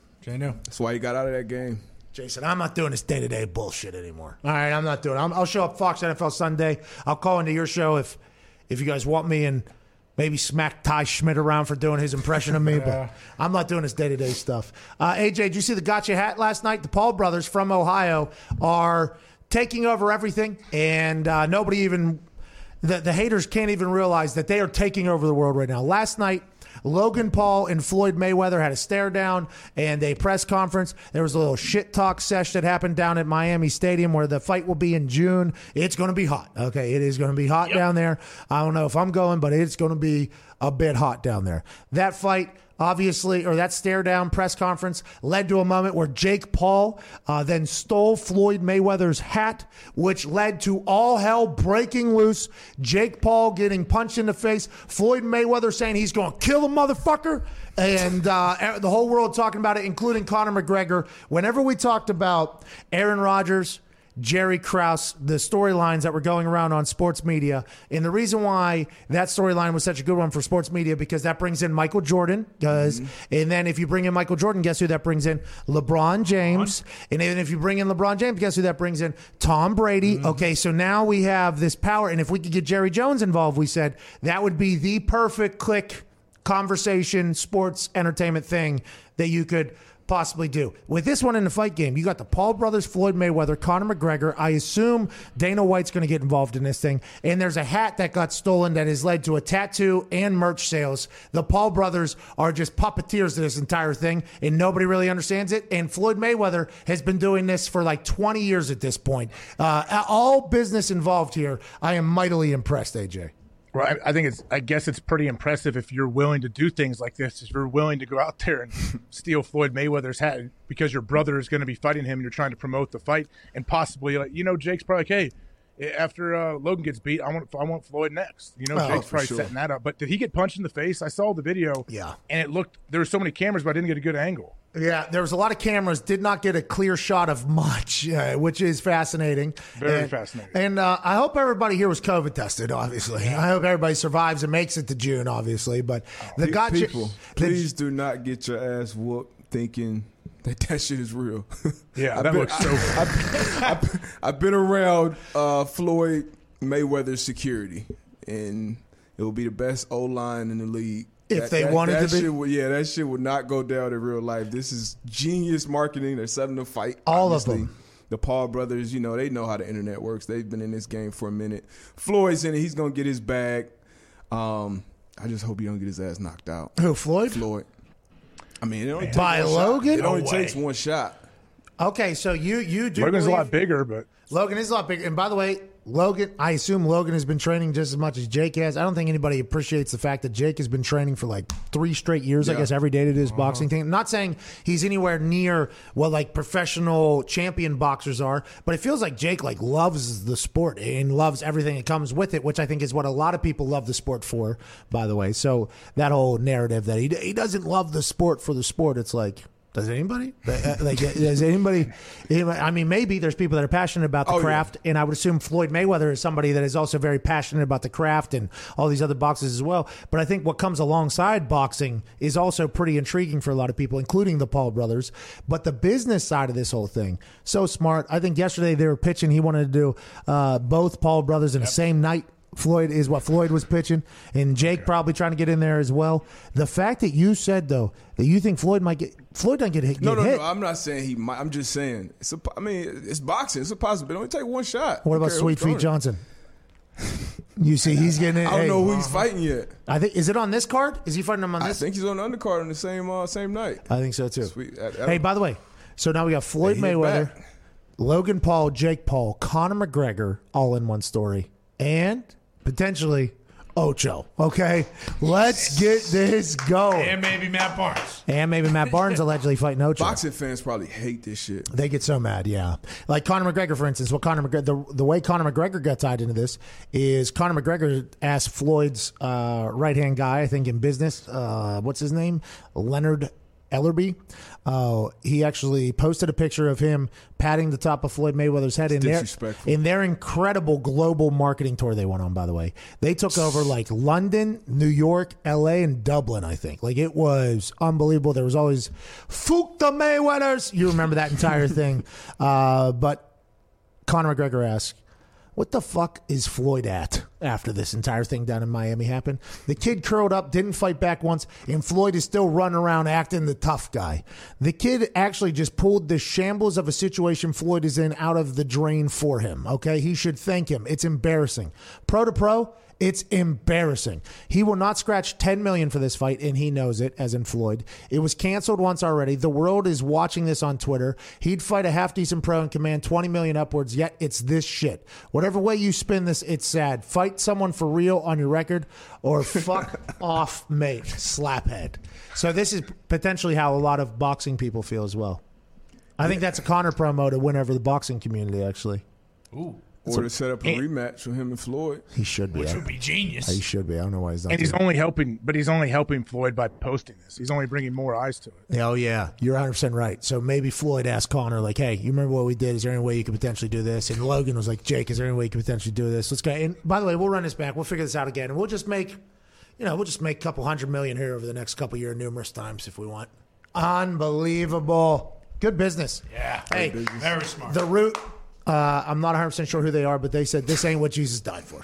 That's why he got out of that game. Jay said, I'm not doing this day-to-day bullshit anymore. All right, I'm not doing it. I'll show up Fox NFL Sunday. I'll call into your show if you guys want me, and maybe smack Ty Schmidt around for doing his impression of me, but I'm not doing this day-to-day stuff. AJ, did you see the Gotcha hat last night? The Paul brothers from Ohio are taking over everything, and nobody even – the haters can't even realize that they are taking over the world right now. Last night, Logan Paul and Floyd Mayweather had a stare down and a press conference. There was a little shit talk sesh that happened down at Miami Stadium where the fight will be in June. It's going to be hot. Okay, it is going to be hot down there. I don't know if I'm going, but it's going to be a bit hot down there. That fight, obviously, or that stare down press conference led to a moment where Jake Paul then stole Floyd Mayweather's hat, which led to all hell breaking loose. Jake Paul getting punched in the face. Floyd Mayweather saying he's going to kill the motherfucker. And the whole world talking about it, including Conor McGregor. Whenever we talked about Aaron Rodgers, Jerry Krause, the storylines that were going around on sports media. And the reason why that storyline was such a good one for sports media, because that brings in Michael Jordan. And then if you bring in Michael Jordan, guess who that brings in? LeBron James. And then if you bring in LeBron James, guess who that brings in? Tom Brady. Okay, so now we have this power. And if we could get Jerry Jones involved, we said that would be the perfect click conversation, sports, entertainment thing that you could possibly do. With this one in the fight game, you got the Paul brothers, Floyd Mayweather, Conor McGregor. I assume Dana White's going to get involved in this thing. And there's a hat that got stolen that has led to a tattoo and merch sales. The Paul brothers are just puppeteers to this entire thing, and nobody really understands it. And Floyd Mayweather has been doing this for like 20 years at this point. All business involved here. I am mightily impressed, AJ. Well, I guess it's pretty impressive if you're willing to do things like this. If you're willing to go out there and steal Floyd Mayweather's hat because your brother is going to be fighting him and you're trying to promote the fight, and possibly, like, Jake's probably like, hey, after Logan gets beat, I want Floyd next. Jake's probably setting that up. But did he get punched in the face? I saw the video. Yeah. And there were so many cameras, but I didn't get a good angle. Yeah, there was a lot of cameras, did not get a clear shot of much, which is fascinating. Very fascinating. And I hope everybody here was COVID tested, obviously. I hope everybody survives and makes it to June, obviously. But people, please do not get your ass whooped thinking that shit is real. Yeah, that looks so I've been around Floyd Mayweather's security, and it will be the best O-line in the league. If they wanted to be. That shit would not go down in real life. This is genius marketing. They're setting to fight. All of them. The Paul brothers, they know how the internet works. They've been in this game for a minute. Floyd's in it. He's going to get his bag. I just hope he don't get his ass knocked out. Who, Floyd? Floyd. I mean, it only takes by Logan? It only takes one shot. Okay, so you do Logan's a lot bigger, but Logan is a lot bigger. And by the way, Logan, I assume Logan has been training just as much as Jake has. I don't think anybody appreciates the fact that Jake has been training for like 3 straight years, I guess, every day to do his boxing thing. I'm not saying he's anywhere near what like professional champion boxers are, but it feels like Jake like loves the sport and loves everything that comes with it, which I think is what a lot of people love the sport for, by the way. So that whole narrative that he doesn't love the sport for the sport, it's like, does anybody? Does anybody? I mean, maybe there's people that are passionate about the craft, and I would assume Floyd Mayweather is somebody that is also very passionate about the craft and all these other boxes as well. But I think what comes alongside boxing is also pretty intriguing for a lot of people, including the Paul brothers. But the business side of this whole thing, so smart. I think yesterday they were pitching. He wanted to do both Paul brothers in the same night. Floyd is what Floyd was pitching, and Jake probably trying to get in there as well. The fact that you said, though, that you think Floyd doesn't get hit. No, I'm not saying he might. I'm just saying, it's boxing. It's a possibility. It only take one shot. What about Sweet Feet Johnson? You see, he's getting it. I don't know who he's fighting yet. I think, is it on this card? Is he fighting him on this? I think he's on the undercard on the same night. I think so, too. Hey, by the way, so now we got Floyd Mayweather, Logan Paul, Jake Paul, Conor McGregor, all in one story. And potentially Ocho. Okay, let's get this going. And maybe Matt Barnes. And maybe Matt Barnes allegedly fighting Ocho. Boxing fans probably hate this shit. They get so mad, yeah. Like Conor McGregor, for instance. What Conor McGregor, the way Conor McGregor got tied into this is Conor McGregor asked Floyd's right hand guy, I think in business, what's his name, Leonard Ellerby. He actually posted a picture of him patting the top of Floyd Mayweather's head in their incredible global marketing tour they went on, by the way. They took over like London, New York, LA, and Dublin, I think. Like, it was unbelievable. There was always "Fuck the Mayweathers." You remember that entire thing. But Conor McGregor asked, what the fuck is Floyd at after this entire thing down in Miami happened? The kid curled up, didn't fight back once, and Floyd is still running around acting the tough guy. The kid actually just pulled the shambles of a situation Floyd is in out of the drain for him, okay? He should thank him. It's embarrassing. Pro to pro, it's embarrassing. He will not scratch $10 million for this fight, and he knows it, as in Floyd. It was canceled once already. The world is watching this on Twitter. He'd fight a half-decent pro and command $20 million upwards, yet it's this shit. Whatever way you spin this, it's sad. Fight someone for real on your record, or fuck off, mate, slaphead. So this is potentially how a lot of boxing people feel as well. I think that's a Conor promo to win over the boxing community, actually. Ooh. Or to set up a rematch with him and Floyd. He should be. Which would be genius. He should be. I don't know why he's not. And he's only helping Floyd by posting this. He's only bringing more eyes to it. Oh, yeah. You're 100% right. So maybe Floyd asked Conor, like, hey, you remember what we did? Is there any way you could potentially do this? And Logan was like, Jake, is there any way you could potentially do this? Let's go. And by the way, we'll run this back. We'll figure this out again. And we'll just make a couple $100 million here over the next couple years numerous times if we want. Unbelievable. Good business. Yeah. Hey, very smart. The Root. I'm not 100% sure who they are, but they said this ain't what Jesus died for.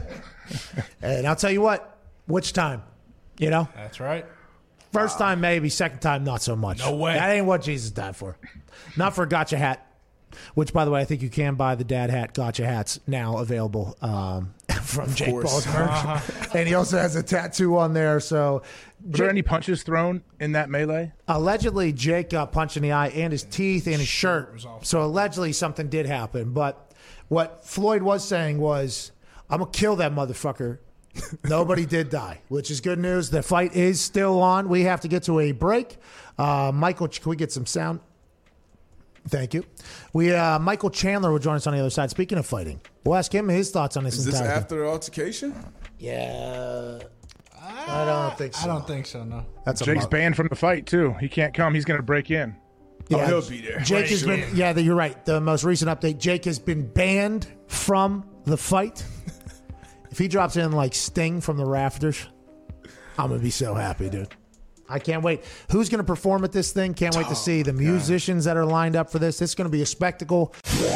And I'll tell you what, which time? You know? That's right. First time, maybe. Second time, not so much. No way. That ain't what Jesus died for. Not for a gotcha hat. Which, by the way, I think you can buy the dad hat gotcha hats now available from Jake Paul's merch. And he also has a tattoo on there. So, Were there any punches thrown in that melee? allegedly, Jake got punched in the eye and his teeth and his shirt. So allegedly something did happen. But what Floyd was saying was, I'm going to kill that motherfucker. Nobody did die, which is good news. The fight is still on. We have to get to a break. Michael, can we get some sound? Thank you. Michael Chandler will join us on the other side. Speaking of fighting, we'll ask him his thoughts on this. Is this entire after the altercation? Yeah. I don't think so. I don't think so, no. Jake's banned from the fight, too. He can't come. He's going to break in. Yeah, he'll be there. Jake has been, you're right. The most recent update, Jake has been banned from the fight. If he drops in like Sting from the rafters, I'm going to be so happy, dude. I can't wait. Who's going to perform at this thing? Can't wait to see the musicians that are lined up for this. It's going to be a spectacle.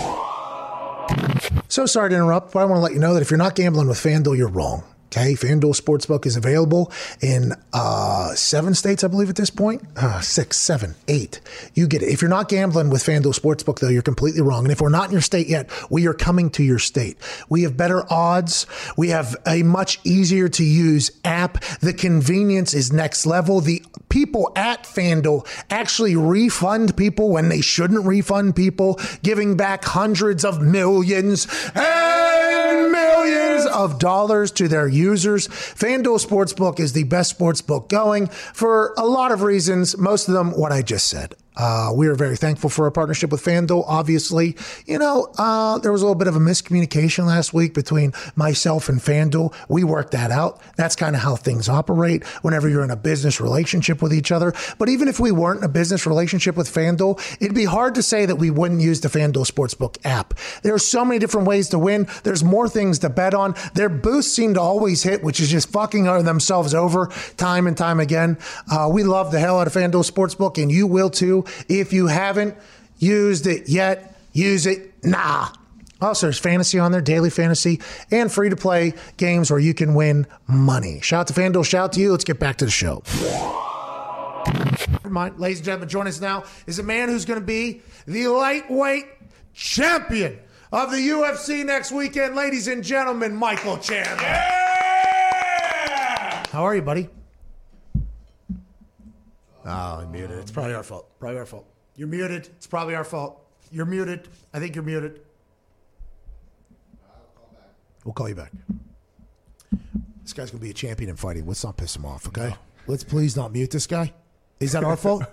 So sorry to interrupt, but I want to let you know that if you're not gambling with FanDuel, you're wrong. Okay, FanDuel Sportsbook is available in 7 states, I believe, at this point. 6, 7, 8. You get it. If you're not gambling with FanDuel Sportsbook, though, you're completely wrong. And if we're not in your state yet, we are coming to your state. We have better odds. We have a much easier to use app. The convenience is next level. The people at FanDuel actually refund people when they shouldn't refund people, giving back hundreds of millions and millions of dollars to their users. FanDuel Sportsbook is the best sportsbook going for a lot of reasons, most of them what I just said. We are very thankful for our partnership with FanDuel. Obviously, there was a little bit of a miscommunication last week between myself and FanDuel. We worked that out. That's kind of how things operate whenever you're in a business relationship with each other. But even if we weren't in a business relationship with FanDuel, it'd be hard to say that we wouldn't use the FanDuel Sportsbook app. There are so many different ways to win. There's more things to bet on. Their boosts seem to always hit, which is just fucking themselves over time and time again. We love the hell out of FanDuel Sportsbook, and you will too. If you haven't used it yet, use it now. Also, there's fantasy on there, daily fantasy, and free-to-play games where you can win money. Shout out to FanDuel, shout out to you. Let's get back to the show. Ladies and gentlemen, join us now is a man who's going to be the lightweight champion of the UFC next weekend. Ladies and gentlemen, Michael Chandler. Yeah! How are you, buddy? Oh, I'm muted. It's probably our fault. Probably our fault. You're muted. It's probably our fault. You're muted. I think you're muted. We'll call you back. This guy's going to be a champion in fighting. Let's not piss him off, okay? No. Let's please not mute this guy. Is that our fault?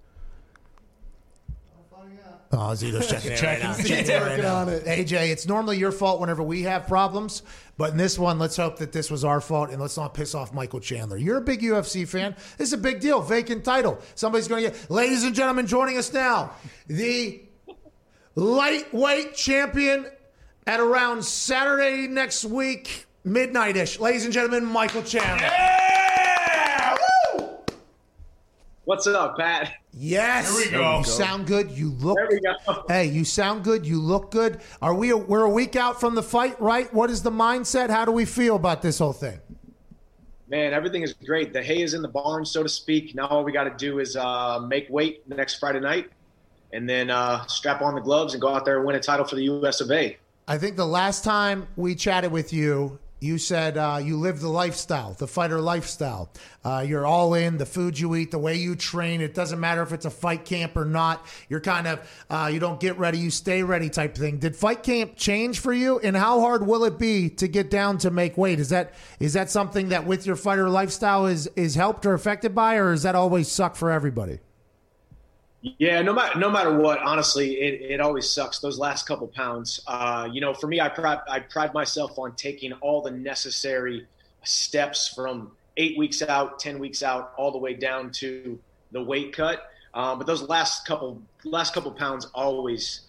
Oh, Zito's checking it right now. Working on it. AJ, it's normally your fault whenever we have problems, but in this one, let's hope that this was our fault, and let's not piss off Michael Chandler. You're a big UFC fan. This is a big deal. Vacant title. Somebody's going to get... Ladies and gentlemen, joining us now, the lightweight champion at around Saturday next week, midnight-ish. Ladies and gentlemen, Michael Chandler. Yeah! Woo! What's up, Pat? Yes. There we go. You sound good. You look. There we go. Hey, you sound good. You look good. We're a week out from the fight, right? What is the mindset? How do we feel about this whole thing? Man, everything is great. The hay is in the barn, so to speak. Now all we got to do is make weight next Friday night and then strap on the gloves and go out there and win a title for the US of A. I think the last time we chatted with you, you said you live the lifestyle, the fighter lifestyle. You're all in, the food you eat, the way you train. It doesn't matter if it's a fight camp or not. You're kind of, you don't get ready, you stay ready type thing. Did fight camp change for you? And how hard will it be to get down to make weight? Is that something that with your fighter lifestyle is helped or affected by, or does that always suck for everybody? Yeah, no matter what, honestly, it always sucks those last couple pounds. For me, I pride myself on taking all the necessary steps from 8 weeks out, 10 weeks out, all the way down to the weight cut. But those last couple pounds always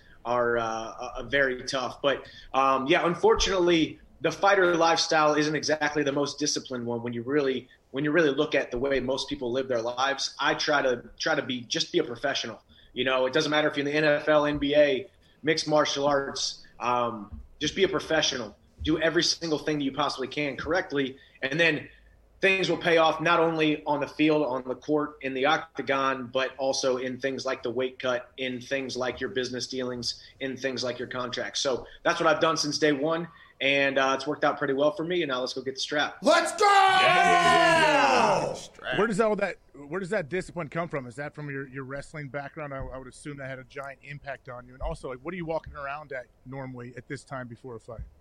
are very tough. But unfortunately, the fighter lifestyle isn't exactly the most disciplined one when you really look at the way most people live their lives. I try to be a professional. It doesn't matter if you're in the NFL, NBA, mixed martial arts, just be a professional. Do every single thing that you possibly can correctly. And then things will pay off not only on the field, on the court, in the octagon, but also in things like the weight cut, in things like your business dealings, in things like your contracts. So that's what I've done since day one. And it's worked out pretty well for me. And now let's go get the strap. Let's go! Yeah. Where does that discipline come from? Is that from your wrestling background? I would assume that had a giant impact on you. And also, what are you walking around at normally at this time before a fight?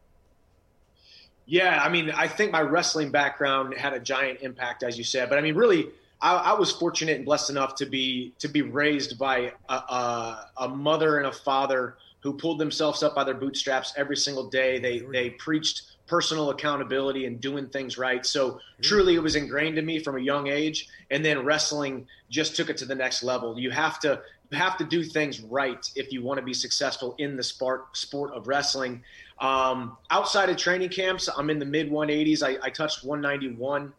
Yeah, I think my wrestling background had a giant impact, as you said. But really, I was fortunate and blessed enough to be raised by a mother and a father who pulled themselves up by their bootstraps every single day. They preached personal accountability and doing things right. So truly it was ingrained in me from a young age. And then wrestling just took it to the next level. You have to do things right if you want to be successful in the sport of wrestling. Outside of training camps, I'm in the mid 180s. I touched 191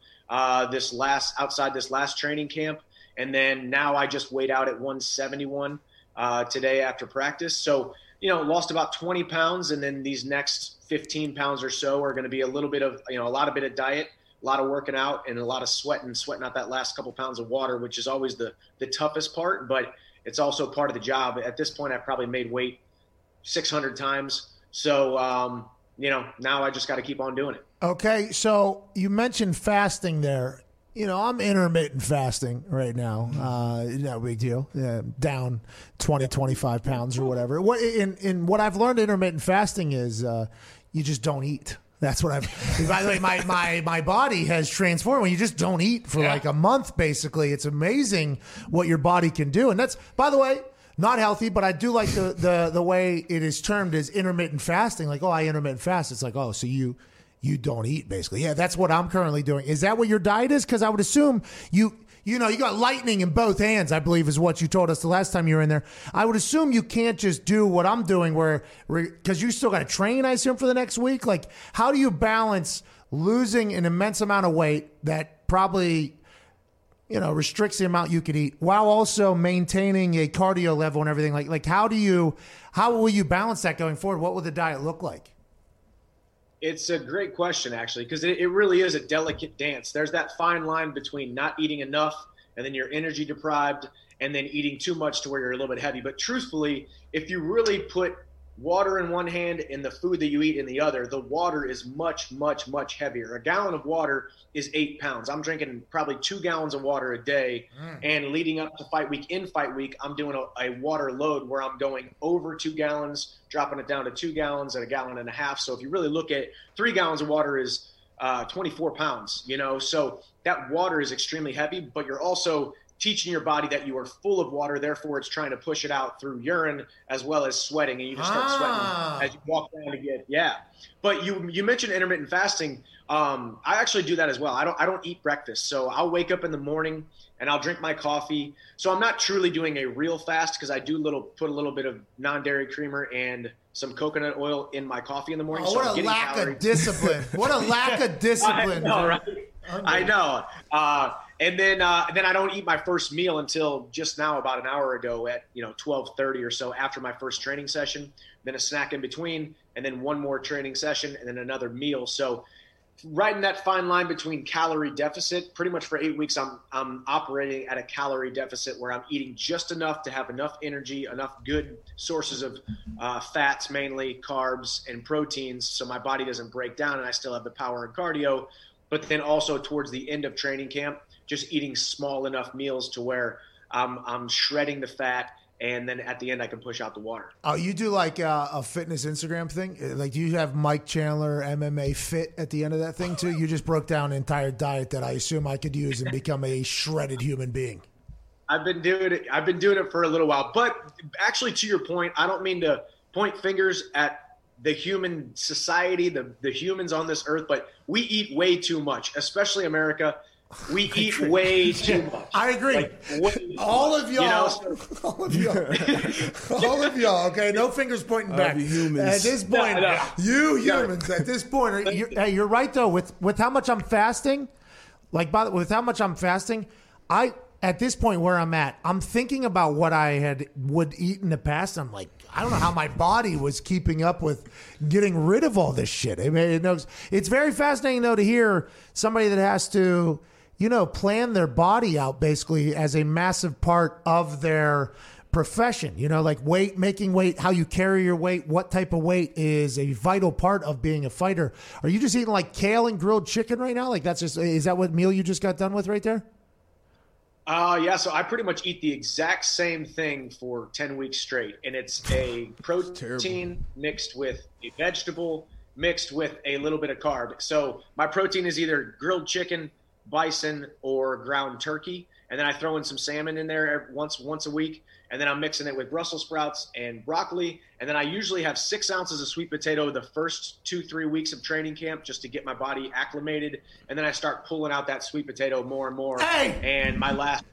outside this last training camp. And then now I just weighed out at 171 today after practice. So, lost about 20 pounds, and then these next 15 pounds or so are going to be a little bit of, a lot of diet, a lot of working out, and a lot of sweating out that last couple pounds of water, which is always the toughest part, but it's also part of the job. At this point, I've probably made weight 600 times. So, now I just got to keep on doing it. Okay, so you mentioned fasting there. I'm intermittent fasting right now. No big deal. Down 20, 25 pounds or whatever. What I've learned intermittent fasting is you just don't eat. That's what I've. By the way, my body has transformed when you just don't eat for like a month. Basically, it's amazing what your body can do, and that's, by the way, not healthy. But I do like the way it is termed as intermittent fasting. Like, I intermittent fast. It's like, so you don't eat, basically. Yeah, that's what I'm currently doing. Is that what your diet is? Because I would assume you got lightning in both hands, I believe is what you told us the last time you were in there. I would assume you can't just do what I'm doing because you still got to train, I assume, for the next week. Like, how do you balance losing an immense amount of weight that probably, restricts the amount you could eat while also maintaining a cardio level and everything? Like how will you balance that going forward? What will the diet look like? It's a great question, actually, because it really is a delicate dance. There's that fine line between not eating enough and then you're energy deprived, and then eating too much to where you're a little bit heavy. But truthfully, if you really put water in one hand and the food that you eat in the other, the water is much, much, much heavier. A gallon of water is 8 pounds. I'm drinking probably 2 gallons of water a day. And leading up to fight week, I'm doing a water load where I'm going over 2 gallons, dropping it down to 2 gallons and 1.5 gallons. So if you really look at 3 gallons of water is 24 pounds, so that water is extremely heavy, but you're also teaching your body that you are full of water. Therefore, it's trying to push it out through urine as well as sweating. And you just start sweating as you walk around again. Yeah. But you mentioned intermittent fasting. I actually do that as well. I don't eat breakfast. So I'll wake up in the morning and I'll drink my coffee. So I'm not truly doing a real fast because I do put a little bit of non-dairy creamer and some coconut oil in my coffee in the morning. Oh, what a lack of discipline. What a lack of discipline. I know, right? I know. And then I don't eat my first meal until just now, about an hour ago at 12:30 or so after my first training session. Then a snack in between, and then one more training session, and then another meal. So right in that fine line between calorie deficit, pretty much for 8 weeks, I'm operating at a calorie deficit where I'm eating just enough to have enough energy, enough good sources of fats, mainly carbs and proteins, so my body doesn't break down and I still have the power and cardio. But then also towards the end of training camp, just eating small enough meals to where I'm shredding the fat, and then at the end I can push out the water. Oh, you do like a fitness Instagram thing? Like, do you have Mike Chandler MMA Fit at the end of that thing too? You just broke down an entire diet that I assume I could use and become a shredded human being. I've been doing it for a little while. But actually, to your point, I don't mean to point fingers at the human society, the humans on this earth, but we eat way too much, especially America. We eat way too much. I agree. All of y'all. All of y'all. Okay, no fingers pointing back. Humans. At this point, you humans. At this point, you're right though. With how much I'm fasting, with how much I'm fasting, at this point where I'm at, I'm thinking about what I would eat in the past. I'm like, I don't know how my body was keeping up with getting rid of all this shit. I mean, it's very fascinating though to hear somebody that has to, plan their body out basically as a massive part of their profession. Like making weight, how you carry your weight, what type of weight is a vital part of being a fighter. Are you just eating like kale and grilled chicken right now? Like is that what meal you just got done with right there? Yeah, so I pretty much eat the exact same thing for 10 weeks straight, and it's a protein mixed with a vegetable mixed with a little bit of carb. So my protein is either grilled chicken, bison, or ground turkey, and then I throw in some salmon in there once a week, and then I'm mixing it with Brussels sprouts and broccoli, and then I usually have 6 ounces of sweet potato the first 2-3 weeks of training camp just to get my body acclimated, and then I start pulling out that sweet potato more and more. Hey! And my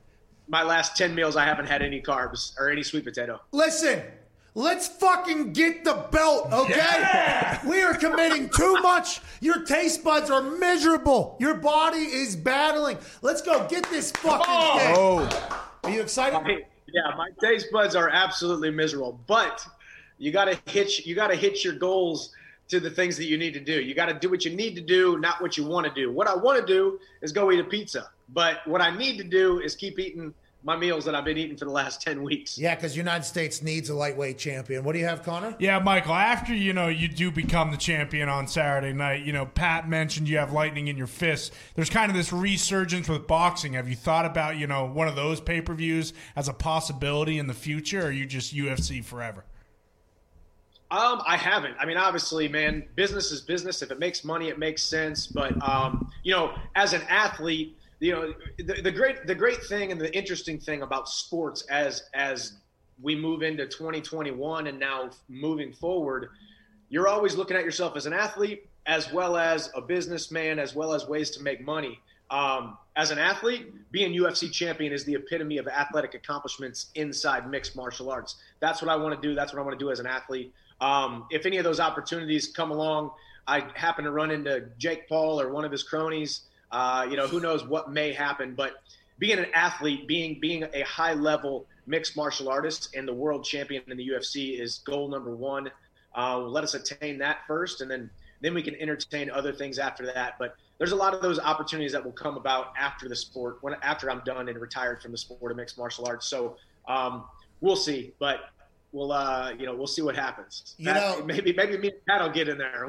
last 10 meals, I haven't had any carbs or any sweet potato. Listen, let's fucking get the belt, okay? Yeah! We are committing too much. Your taste buds are miserable. Your body is battling. Let's go get this fucking thing. Oh. Are you excited? Yeah, my taste buds are absolutely miserable, but you gotta hitch your goals to the things that you need to do. You got to do what you need to do, not what you want to do. What I want to do is go eat a pizza, but what I need to do is keep eating my meals that I've been eating for the last 10 weeks. Yeah, because United States needs a lightweight champion. What do you have, Connor? Yeah, Michael, after, you do become the champion on Saturday night, Pat mentioned you have lightning in your fists. There's kind of this resurgence with boxing. Have you thought about, one of those pay-per-views as a possibility in the future, or are you just UFC forever? I haven't. I mean, obviously, man, business is business. If it makes money, it makes sense. But, as an athlete, the great thing and the interesting thing about sports as we move into 2021 and now moving forward, you're always looking at yourself as an athlete, as well as a businessman, as well as ways to make money. As an athlete, being UFC champion is the epitome of athletic accomplishments inside mixed martial arts. That's what I want to do. That's what I want to do as an athlete. If any of those opportunities come along, I happen to run into Jake Paul or one of his cronies, who knows what may happen. But being an athlete, being a high-level mixed martial artist and the world champion in the UFC is goal number one. Let us attain that first, and then we can entertain other things after that. But there's a lot of those opportunities that will come about after the sport, after I'm done and retired from the sport of mixed martial arts. So we'll see, but we'll see what happens. Maybe me and Pat will get in there.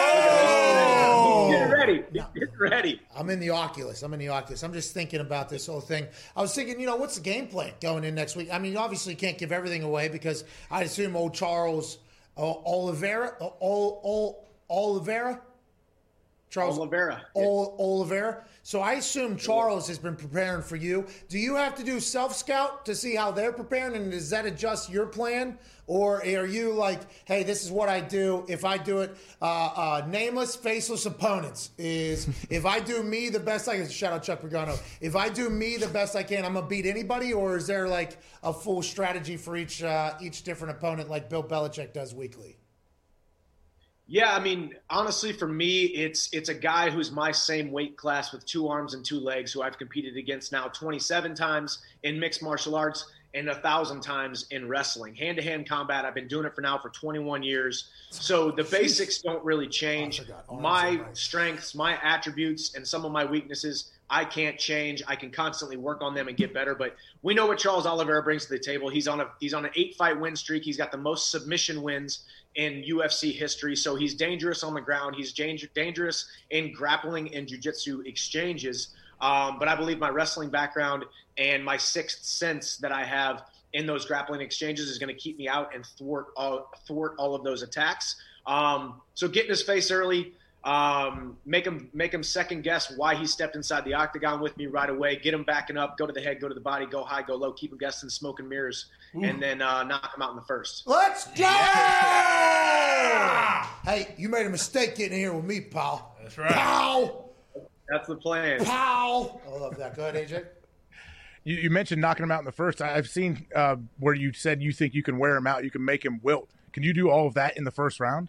Get ready. Get ready. I'm in the Oculus. I'm just thinking about this whole thing. I was thinking, what's the game plan going in next week? I mean, obviously can't give everything away because I assume old Charles Oliveira. Charles Oliveira. Oliveira. So I assume Charles has been preparing for you. Do you have to do self-scout to see how they're preparing, and does that adjust your plan? Or are you like, hey, this is what I do. If I do it, nameless, faceless opponents is if I do me the best I can, shout out Chuck Pagano. If I do me the best I can, I'm going to beat anybody? Or is there like a full strategy for each different opponent like Bill Belichick does weekly? Yeah, I mean, honestly, for me, it's a guy who's my same weight class with 2 arms and 2 legs, who I've competed against now 27 times in mixed martial arts and 1,000 times in wrestling. Hand-to-hand combat, I've been doing it now for 21 years. So the basics don't really change. My strengths, my attributes, and some of my weaknesses, I can't change. I can constantly work on them and get better. But we know what Charles Oliveira brings to the table. He's on an 8-fight win streak. He's got the most submission wins in UFC history. So he's dangerous on the ground. He's dangerous in grappling and jiu-jitsu exchanges. But I believe my wrestling background and my sixth sense that I have in those grappling exchanges is going to keep me out and thwart all of those attacks. So get in his face early, make him second guess why he stepped inside the octagon with me right away, get him backing up, go to the head, go to the body, go high, go low, keep him guessing smoke and mirrors, and then knock him out in the first. Let's go! Yeah! Hey, you made a mistake getting here with me, pal. That's right. Pal! That's the plan. Pal! I love that. Go ahead, AJ. You mentioned knocking him out in the first. I've seen where you said you think you can wear him out, you can make him wilt. Can you do all of that in the first round?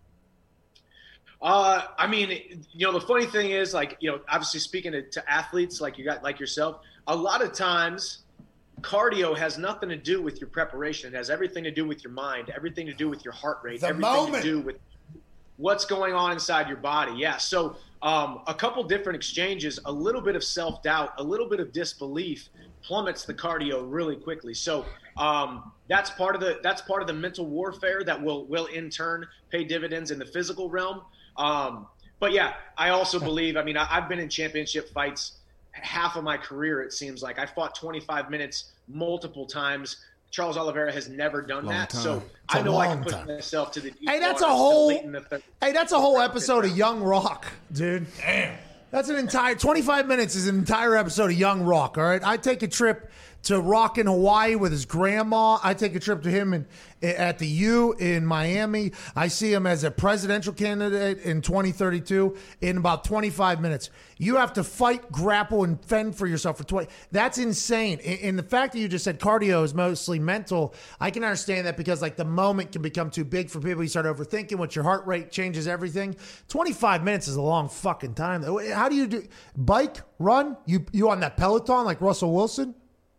I mean, the funny thing is, obviously speaking to athletes like yourself, a lot of times cardio has nothing to do with your preparation. It has everything to do with your mind, everything to do with your heart rate, everything to do with what's going on inside your body. Yeah. So a couple different exchanges, a little bit of self-doubt, a little bit of disbelief plummets the cardio really quickly. So that's part of the mental warfare that will in turn pay dividends in the physical realm. But yeah, I also believe, I've been in championship fights half of my career. It seems like I fought 25 minutes multiple times. Charles Oliveira has never done that. So I know I can push myself to the deep that's a whole episode of Young Rock, dude. Damn. That's an entire 25 minutes is an entire episode of Young Rock. All right. I take a trip to Rock in Hawaii with his grandma. I take a trip to him at the U in Miami. I see him as a presidential candidate in 2032 in about 25 minutes. You have to fight, grapple, and fend for yourself for 20. That's insane. And the fact that you just said cardio is mostly mental, I can understand that because the moment can become too big for people. You start overthinking what your heart rate changes everything. 25 minutes is a long fucking time. How do you do bike, run? You on that Peloton like Russell Wilson?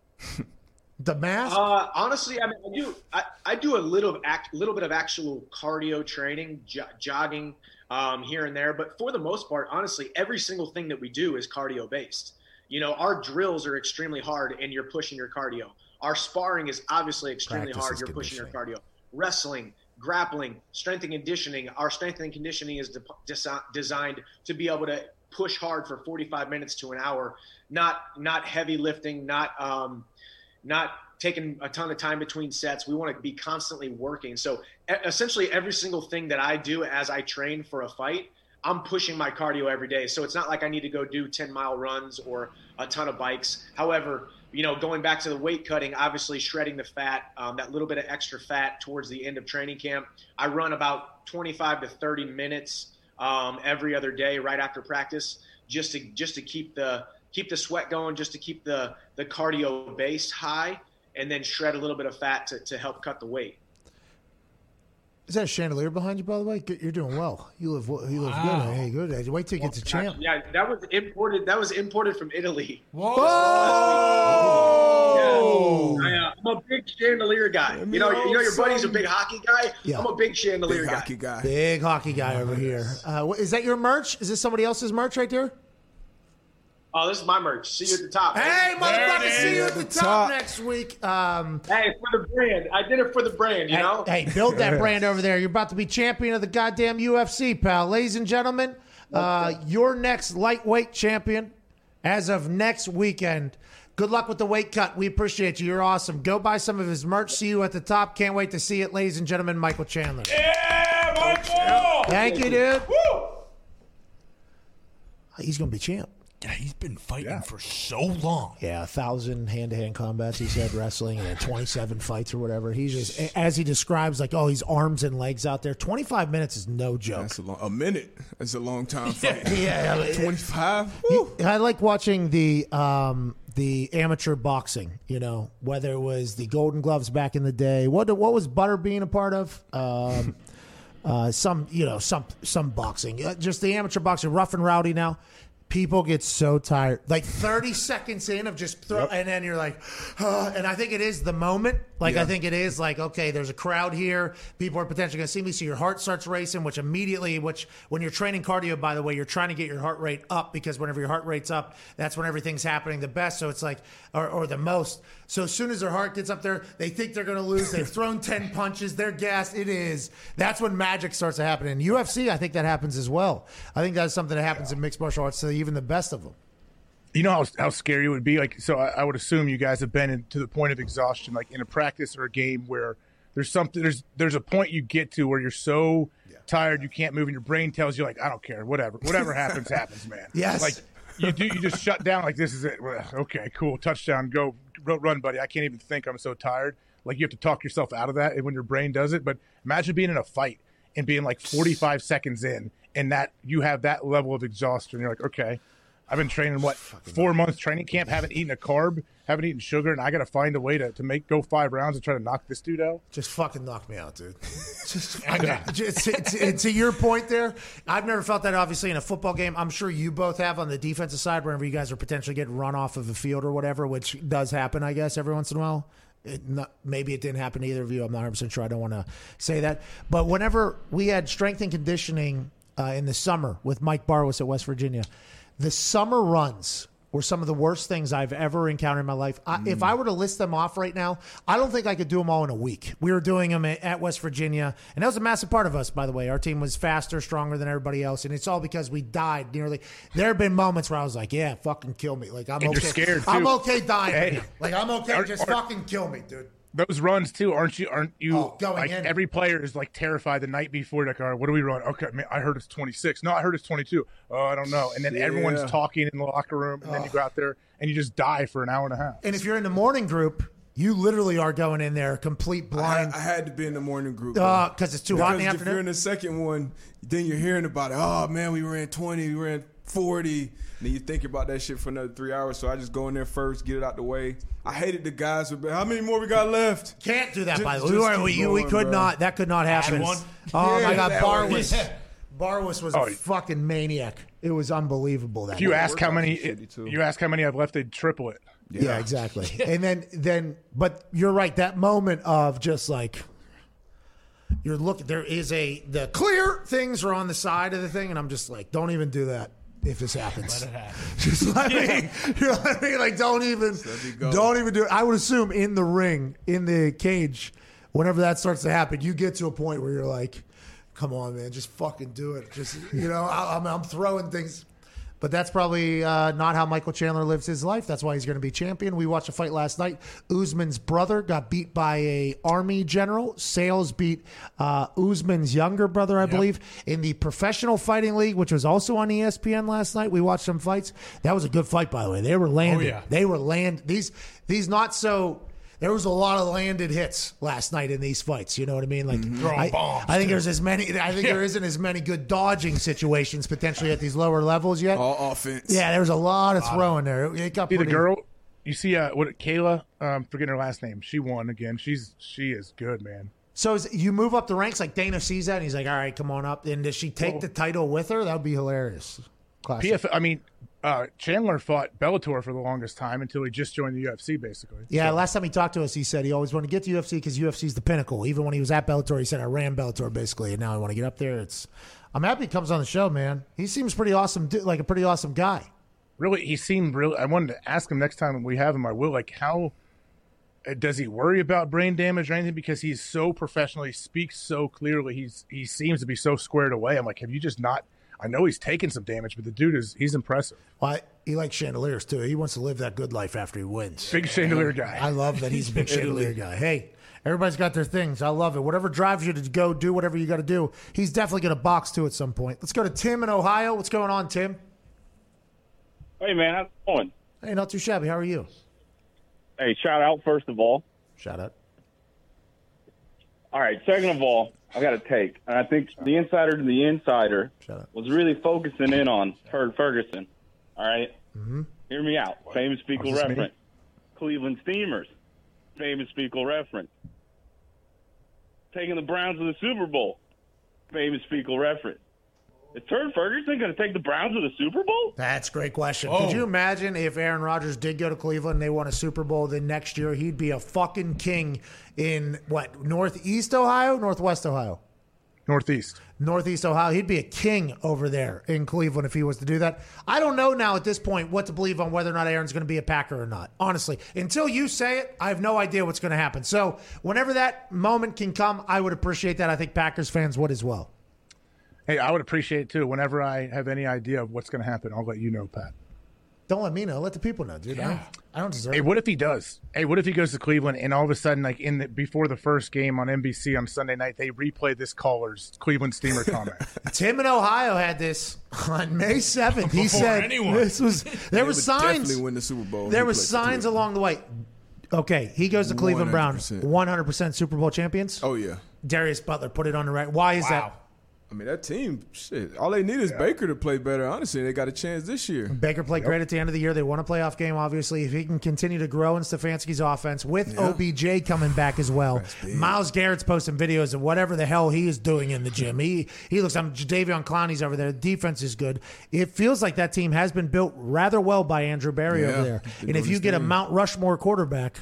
The mask? Honestly, I do a little bit of actual cardio training, jogging here and there. But for the most part, honestly, every single thing that we do is cardio based. Our drills are extremely hard, and you're pushing your cardio. Our sparring is obviously extremely hard. You're pushing your cardio. Wrestling, grappling, strength and conditioning. Our strength and conditioning is designed to be able to push hard for 45 minutes to an hour. Not heavy lifting, not taking a ton of time between sets. We want to be constantly working. So essentially every single thing that I do as I train for a fight, I'm pushing my cardio every day. So it's not like I need to go do 10-mile runs or a ton of bikes. However, going back to the weight cutting, obviously shredding the fat, that little bit of extra fat towards the end of training camp. I run about 25 to 30 minutes every other day right after practice just to keep the sweat going, just to keep the cardio base high, and then shred a little bit of fat to help cut the weight. Is that a chandelier behind you, by the way? You're doing well. You live good. Hey, good. Wait till you get to champ. Yeah, that was imported from Italy. Whoa! Yeah. I'm a big chandelier guy. Your buddy's a big hockey guy. Yeah. I'm a big chandelier guy. Big hockey guy over here. Is that your merch? Is this somebody else's merch right there? Oh, this is my merch. See you at the top. Hey, motherfucker, see you at the top next week. Hey, for the brand. I did it for the brand, you know? Hey, build that brand over there. You're about to be champion of the goddamn UFC, pal. Ladies and gentlemen, your next lightweight champion as of next weekend. Good luck with the weight cut. We appreciate you. You're awesome. Go buy some of his merch. See you at the top. Can't wait to see it, ladies and gentlemen. Michael Chandler. Yeah, Michael! Thank you, dude. Woo! he's going to be champ. Yeah, he's been fighting for so long. Yeah, 1,000 hand-to-hand combats, he said, wrestling, and then 27 fights or whatever. He's just, as he describes, like, his arms and legs out there. 25 minutes is no joke. That's a minute. That's a long time fight. Yeah. 25? I like watching the amateur boxing, whether it was the Golden Gloves back in the day. What was Butterbean a part of? Some boxing. Just the amateur boxing, rough and rowdy now. People get so tired. Like 30 seconds in of just throw, and then you're like, and I think it is the moment. Like, I think it is like, okay, there's a crowd here. People are potentially going to see me. So your heart starts racing, which when you're training cardio, by the way, you're trying to get your heart rate up, because whenever your heart rate's up, that's when everything's happening the best. So it's like, or the most. So as soon as their heart gets up there, they think they're going to lose. They've thrown 10 punches. They're gassed. That's when magic starts to happen. In UFC, I think that happens as well. I think that's something that happens in mixed martial arts to even the best of them. You know how scary it would be? Like, so I would assume you guys have been to the point of exhaustion, like in a practice or a game where there's a point you get to where you're so tired you can't move, and your brain tells you, like, I don't care, whatever happens, man. Yes. Like you just shut down, like, this is it. Okay, cool, touchdown, go run, buddy. I can't even think, I'm so tired. Like, you have to talk yourself out of that when your brain does it. But imagine being in a fight and being like 45 seconds in, and that you have that level of exhaustion. You're like, okay, I've been training 4 months training camp, haven't eaten a carb, haven't eaten sugar, and I got to find a way to go 5 rounds and try to knock this dude out. Just fucking knock me out, dude. To your point there, I've never felt that obviously in a football game. I'm sure you both have on the defensive side, whenever you guys are potentially getting run off of the field or whatever, which does happen, I guess, every once in a while. Maybe it didn't happen to either of you. I'm not 100% sure. I don't want to say that. But whenever we had strength and conditioning in the summer with Mike Barwis at West Virginia, the summer runs were some of the worst things I've ever encountered in my life. If I were to list them off right now, I don't think I could do them all in a week. We were doing them at West Virginia, and that was a massive part of us, by the way. Our team was faster, stronger than everybody else, and it's all because we died nearly. There have been moments where I was like, yeah, fucking kill me. Like, I'm okay. Scared, too. I'm okay dying. Hey. Like, I'm okay. Just fucking kill me, dude. Those runs too, aren't you? Going like in. Every player is like terrified the night before. Like, all right, what do we run? Okay, man, I heard it's 26. No, I heard it's 22. Oh, I don't know. And then everyone's talking in the locker room, and then you go out there and you just die for an hour and a half. And if you're in the morning group, you literally are going in there complete blind. I had to be in the morning group because it's too hot in the afternoon. If you're in the second one, then you're hearing about it. Oh man, we ran 20, we ran 40. And then you think about that shit for another 3 hours. So I just go in there first, get it out the way. I hated the guys. How many more we got left? Can't do that, by the way. We could bro. not. That could not happen. One. Oh my God, Barwis. Barwis was a fucking maniac. It was unbelievable. If you ask how many I've left, they'd triple it. Yeah, exactly. And then, but you're right. That moment of just like, you're looking. The clear things are on the side of the thing, and I'm just like, don't even do that. If this happens, Let it happen. Just let me. You know what I mean? Like, don't even do it. I would assume in the ring, in the cage, whenever that starts to happen, you get to a point where you're like, "Come on, man, just fucking do it." Just I'm throwing things. But that's probably not how Michael Chandler lives his life. That's why he's going to be champion. We watched a fight last night. Usman's brother got beat by a Army general. Sales beat Usman's younger brother, I believe, in the Professional Fighting League, which was also on ESPN last night. We watched some fights. That was a good fight, by the way. They were landing. Oh, yeah. They were these not so. There was a lot of landed hits last night in these fights. You know what I mean? Like, Throwing bombs. I think there's as many. I think there isn't as many good dodging situations potentially at these lower levels yet. All offense. Yeah, there was a lot of throwing there. It got See pretty. the girl. You see, Kayla? Forgetting her last name. She won again. She is good, man. So you move up the ranks, like Dana sees that and he's like, "All right, come on up." And does she take the title with her? That would be hilarious. Classic. Chandler fought Bellator for the longest time until he just joined the UFC, basically. Yeah, last time he talked to us, he said he always wanted to get to UFC because UFC is the pinnacle. Even when he was at Bellator, he said, "I ran Bellator basically, and now I want to get up there." I'm happy he comes on the show, man. He seems pretty awesome, like a pretty awesome guy. Really, he seemed really. I wanted to ask him next time we have him. I will. Like, how does he worry about brain damage or anything? Because he's so professional, he speaks so clearly. He seems to be so squared away. I'm like, have you just not? I know he's taken some damage, but the dude he's impressive. Well, he likes chandeliers too. He wants to live that good life after he wins. Big chandelier guy. I love that he's a big chandelier guy. Hey, everybody's got their things. I love it. Whatever drives you to go do whatever you got to do. He's definitely going to box too at some point. Let's go to Tim in Ohio. What's going on, Tim? Hey, man, how's it going? Hey, not too shabby. How are you? Hey, shout out, first of all. Shout out. All right, second of all, I got a take. And I think the insider to the insider was really focusing in on Turd Ferguson. All right? Mm-hmm. Hear me out. Famous fecal reference. Cleveland Steamers. Famous fecal reference. Taking the Browns to the Super Bowl. Famous fecal reference. Is Turd Ferguson going to take the Browns to the Super Bowl? That's a great question. Could you imagine if Aaron Rodgers did go to Cleveland and they won a Super Bowl, then next year he'd be a fucking king in, what, Northeast Ohio? Northwest Ohio? Northeast Ohio. He'd be a king over there in Cleveland if he was to do that. I don't know now at this point what to believe on whether or not Aaron's going to be a Packer or not. Honestly, until you say it, I have no idea what's going to happen. So whenever that moment can come, I would appreciate that. I think Packers fans would as well. Hey, I would appreciate it too. Whenever I have any idea of what's going to happen, I'll let you know, Pat. Don't let me know. Let the people know, dude. Yeah. I don't deserve it. Hey, what if he does? Hey, what if he goes to Cleveland and all of a sudden, like before the first game on NBC on Sunday night, they replay this caller's Cleveland Steamer comment? Tim in Ohio had this on May 7th. He said there was signs. Definitely win the Super Bowl. There was signs along the way. Okay, he goes to Cleveland Browns, 100% Super Bowl champions. Oh yeah. Darius Butler put it on the record. Why is that? I mean, that team, shit, all they need is Baker to play better. Honestly, they got a chance this year. Baker played great at the end of the year. They won a playoff game, obviously. If he can continue to grow in Stefanski's offense with OBJ coming back as well. Myles Garrett's posting videos of whatever the hell he is doing in the gym. He looks, Jadeveon Clowney's over there. The defense is good. It feels like that team has been built rather well by Andrew Berry over there. And if you get a Mount Rushmore quarterback.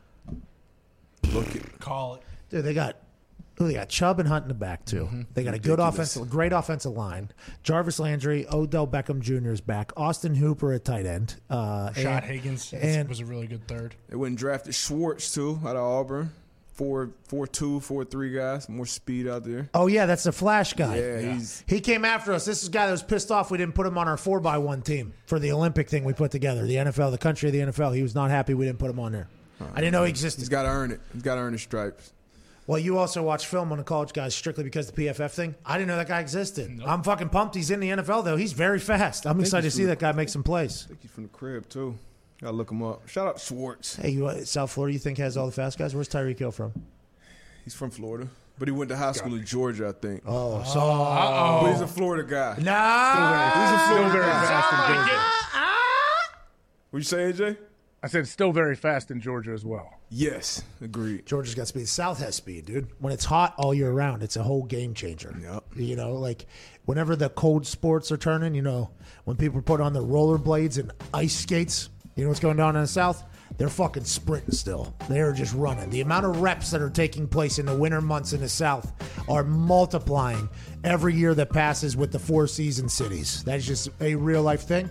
Call it. Dude, they got Chubb and Hunt in the back, too. Mm-hmm. They got a good great offensive line. Jarvis Landry, Odell Beckham Jr. is back. Austin Hooper at tight end. Rashad Higgins was a really good third. They went and drafted Schwartz, too, out of Auburn. 4'2", 4'3" guys. More speed out there. Oh, yeah, that's the flash guy. Yeah. He came after us. This is a guy that was pissed off we didn't put him on our 4x1 team for the Olympic thing we put together. The NFL, the country of the NFL. He was not happy we didn't put him on there. I didn't know he existed. He's got to earn it. He's got to earn his stripes. Well, you also watch film on the college guys strictly because of the PFF thing. I didn't know that guy existed. Nope. I'm fucking pumped he's in the NFL, though. He's very fast. I'm excited to see that guy make some plays. I think he's from the crib, too. Gotta look him up. Shout out Schwartz. Hey, South Florida, you think has all the fast guys? Where's Tyreek Hill from? He's from Florida. But he went to high school in Georgia, I think. But he's a Florida guy. He's a Florida guy. What'd you say, AJ? I said still very fast in Georgia as well. Yes, agreed. Georgia's got speed. South has speed, dude. When it's hot all year round, it's a whole game changer. Yep. You know, like whenever the cold sports are turning, you know, when people put on the rollerblades and ice skates, you know what's going on in the South? They're fucking sprinting still. They're just running. The amount of reps that are taking place in the winter months in the South are multiplying every year that passes with the Four Season cities. That's just a real life thing.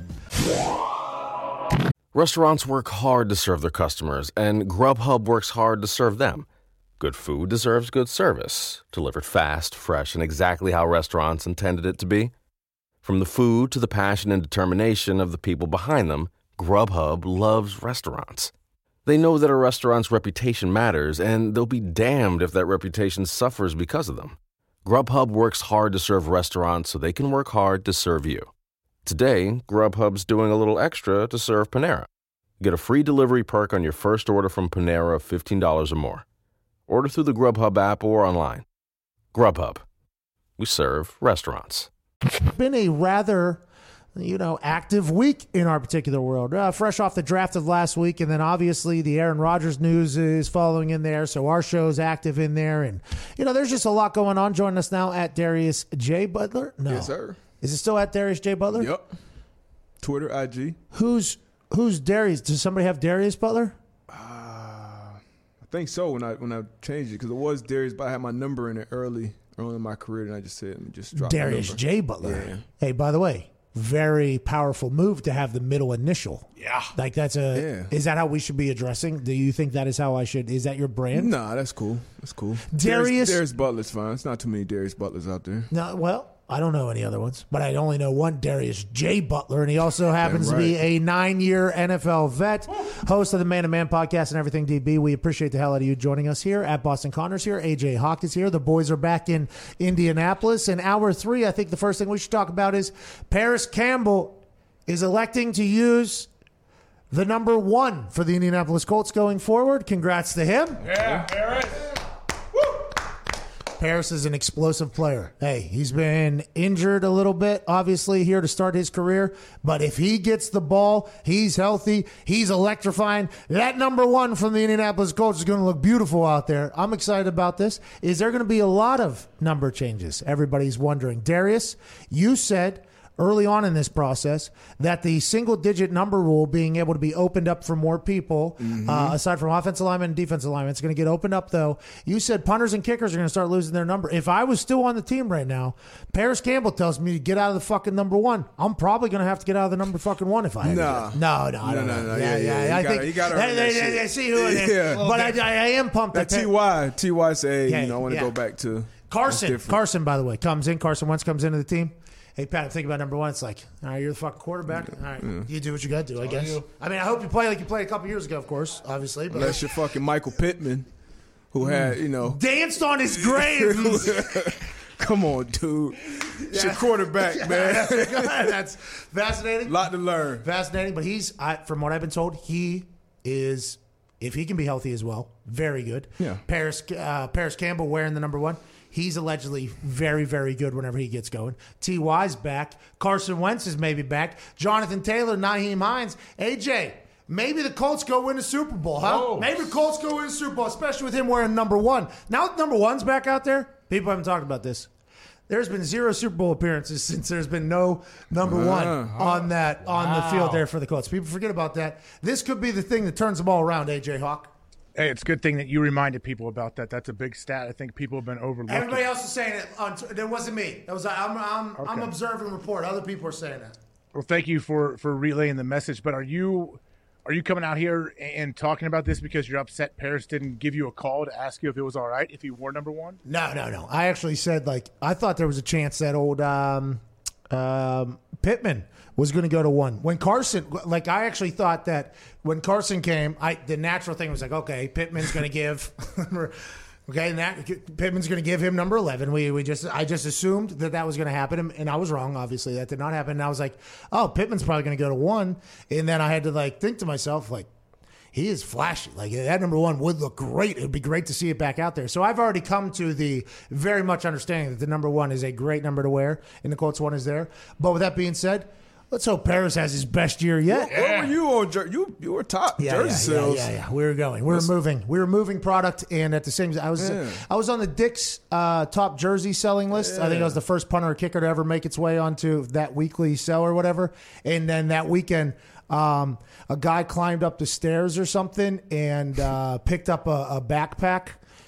Restaurants work hard to serve their customers, and Grubhub works hard to serve them. Good food deserves good service, delivered fast, fresh, and exactly how restaurants intended it to be. From the food to the passion and determination of the people behind them, Grubhub loves restaurants. They know that a restaurant's reputation matters, and they'll be damned if that reputation suffers because of them. Grubhub works hard to serve restaurants so they can work hard to serve you. Today, Grubhub's doing a little extra to serve Panera. Get a free delivery perk on your first order from Panera of $15 or more. Order through the Grubhub app or online. Grubhub. We serve restaurants. Been a rather, active week in our particular world. Fresh off the draft of last week, and then obviously the Aaron Rodgers news is following in there, so our show's active in there. And, there's just a lot going on. Joining us now at Darius J. Butler. No. Yes, sir. Is it still at Darius J. Butler? Yep. Twitter, IG. Who's Darius? Does somebody have Darius Butler? I think so when I changed it, because it was Darius, but I had my number in it early in my career, and I just said, just drop Darius J. Butler. Yeah. Hey, by the way, very powerful move to have the middle initial. Yeah. Like is that how we should be addressing? Do you think that is how is that your brand? Nah, that's cool. That's cool. Darius Butler's fine. It's not too many Darius Butlers out there. No, well, I don't know any other ones, but I only know one Darius J. Butler, and he also happens to be a 9-year NFL vet, host of the Man to Man podcast and everything DB. We appreciate the hell out of you joining us here at Boston Connors here. AJ Hawk is here. The boys are back in Indianapolis. In hour 3, I think the first thing we should talk about is Paris Campbell is electing to use the number 1 for the Indianapolis Colts going forward. Congrats to him. Yeah, Paris. Paris is an explosive player. Hey, he's been injured a little bit, obviously, here to start his career. But if he gets the ball, he's healthy, he's electrifying. That number 1 from the Indianapolis Colts is going to look beautiful out there. I'm excited about this. Is there going to be a lot of number changes? Everybody's wondering. Darius, you said early on in this process that the single-digit number rule being able to be opened up for more people, aside from offensive linemen and defensive linemen, it's going to get opened up, though. You said punters and kickers are going to start losing their number. If I was still on the team right now, Paris Campbell tells me to get out of the fucking number 1. I'm probably going to have to get out of the number fucking 1 if I had to. No. Yeah. I think you got to see who it is. Yeah. But I am pumped. That Ty say, I want to go back to Carson, by the way, comes in. Carson Wentz comes into the team. Hey, Pat, I'm thinking about number 1. It's like, all right, you're the fucking quarterback. All right, you do what you got to do, I guess. I mean, I hope you play like you played a couple years ago, of course, obviously. But unless you're fucking Michael Pittman, who had, danced on his grave. Come on, dude. It's your quarterback, man. That's fascinating. A lot to learn. Fascinating, but from what I've been told, he is, if he can be healthy as well, very good. Yeah. Paris Campbell wearing the number 1. He's allegedly very, very good whenever he gets going. T.Y.'s back. Carson Wentz is maybe back. Jonathan Taylor, Nyheim Hines. AJ, maybe the Colts go win a Super Bowl, huh? Oh. Maybe the Colts go win a Super Bowl, especially with him wearing number 1. Now that number 1's back out there, people haven't talked about this. There's been 0 Super Bowl appearances since there's been no number 1 on the field there for the Colts. People forget about that. This could be the thing that turns them all around, AJ Hawk. Hey, it's a good thing that you reminded people about that. That's a big stat. I think people have been overlooking. Everybody else is saying it. It wasn't me. It was I'm observing report. Other people are saying that. Well, thank you for relaying the message. But are you coming out here and talking about this because you're upset Paris didn't give you a call to ask you if it was all right if he wore number 1? No. I actually said, I thought there was a chance that old Pittman was going to go to 1. When Carson, I actually thought that when Carson came, the natural thing was okay, Pittman's going to give, Pittman's going to give him number 11. I just assumed that was going to happen, and I was wrong. Obviously, that did not happen. And I was like, oh, Pittman's probably going to go to 1, and then I had to think to myself he is flashy. That number 1 would look great. It would be great to see it back out there. So I've already come to the very much understanding that the number 1 is a great number to wear, and the Colts 1 is there. But with that being said, let's hope Paris has his best year yet. What were you on? You were top jersey sales. Yeah. We were going. We were moving product, and at the same time, I was on the Dick's top jersey selling list. I think I was the first punter or kicker to ever make its way onto that weekly sell or whatever. And then that weekend, a guy climbed up the stairs or something and picked up a backpack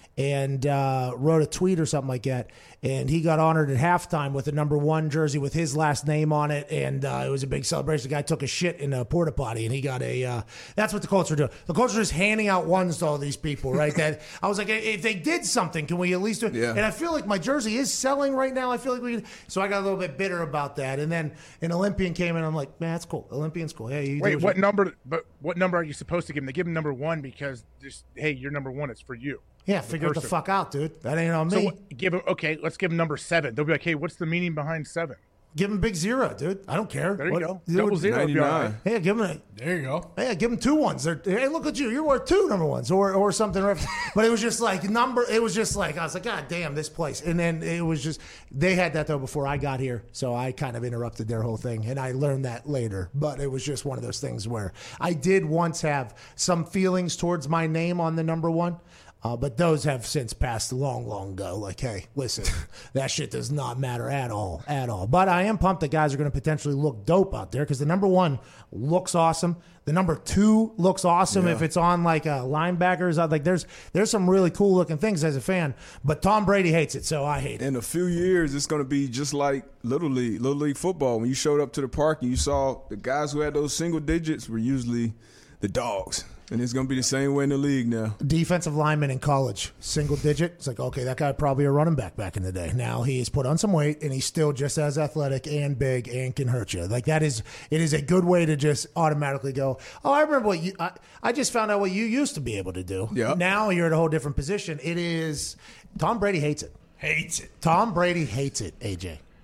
and wrote a tweet or something like that. And he got honored at halftime with a number 1 jersey with his last name on it. And it was a big celebration. The guy took a shit in a porta potty, and he got that's what the Colts are doing. The Colts are just handing out 1s to all these people, right? That I was like, if they did something, can we at least do it? Yeah. And I feel like my jersey is selling right now. I feel like so I got a little bit bitter about that. And then an Olympian came in. I'm like, man, that's cool. Olympian's cool. Hey, wait, what number? But what number are you supposed to give him? They give him number 1 because hey, you're number 1. It's for you. Yeah, figure it the fuck out, dude. That ain't on me. So let's give him number 7. They'll be like, hey, what's the meaning behind 7? Give him big 0, dude. I don't care. There you go. Double 0. 99. Hey, give him There you go. Hey, give him 2 1s. Hey, look at you. You're worth 2 number 1s or something. But it was just it was just I was like, God damn, this place. And then it was just, they had that though before I got here. So I kind of interrupted their whole thing. And I learned that later. But it was just one of those things where I did once have some feelings towards my name on the number 1. But those have since passed long, long ago. Hey, listen, that shit does not matter at all. But I am pumped that guys are going to potentially look dope out there because the number 1 looks awesome. The number 2 looks awesome if it's on a linebackers. There's some really cool looking things as a fan. But Tom Brady hates it, so I hate it. In a few years, it's going to be just like Little League football. When you showed up to the park and you saw the guys who had those single digits were usually the dogs. And it's going to be the same way in the league now. Defensive lineman in college, single digit. It's like, okay, that guy probably a running back in the day. Now he's put on some weight, and he's still just as athletic and big and can hurt you. It is a good way to just automatically go, oh, I remember what you – I just found out what you used to be able to do. Yep. Now you're in a whole different position. It is – Tom Brady hates it. Hates it. Tom Brady hates it, AJ.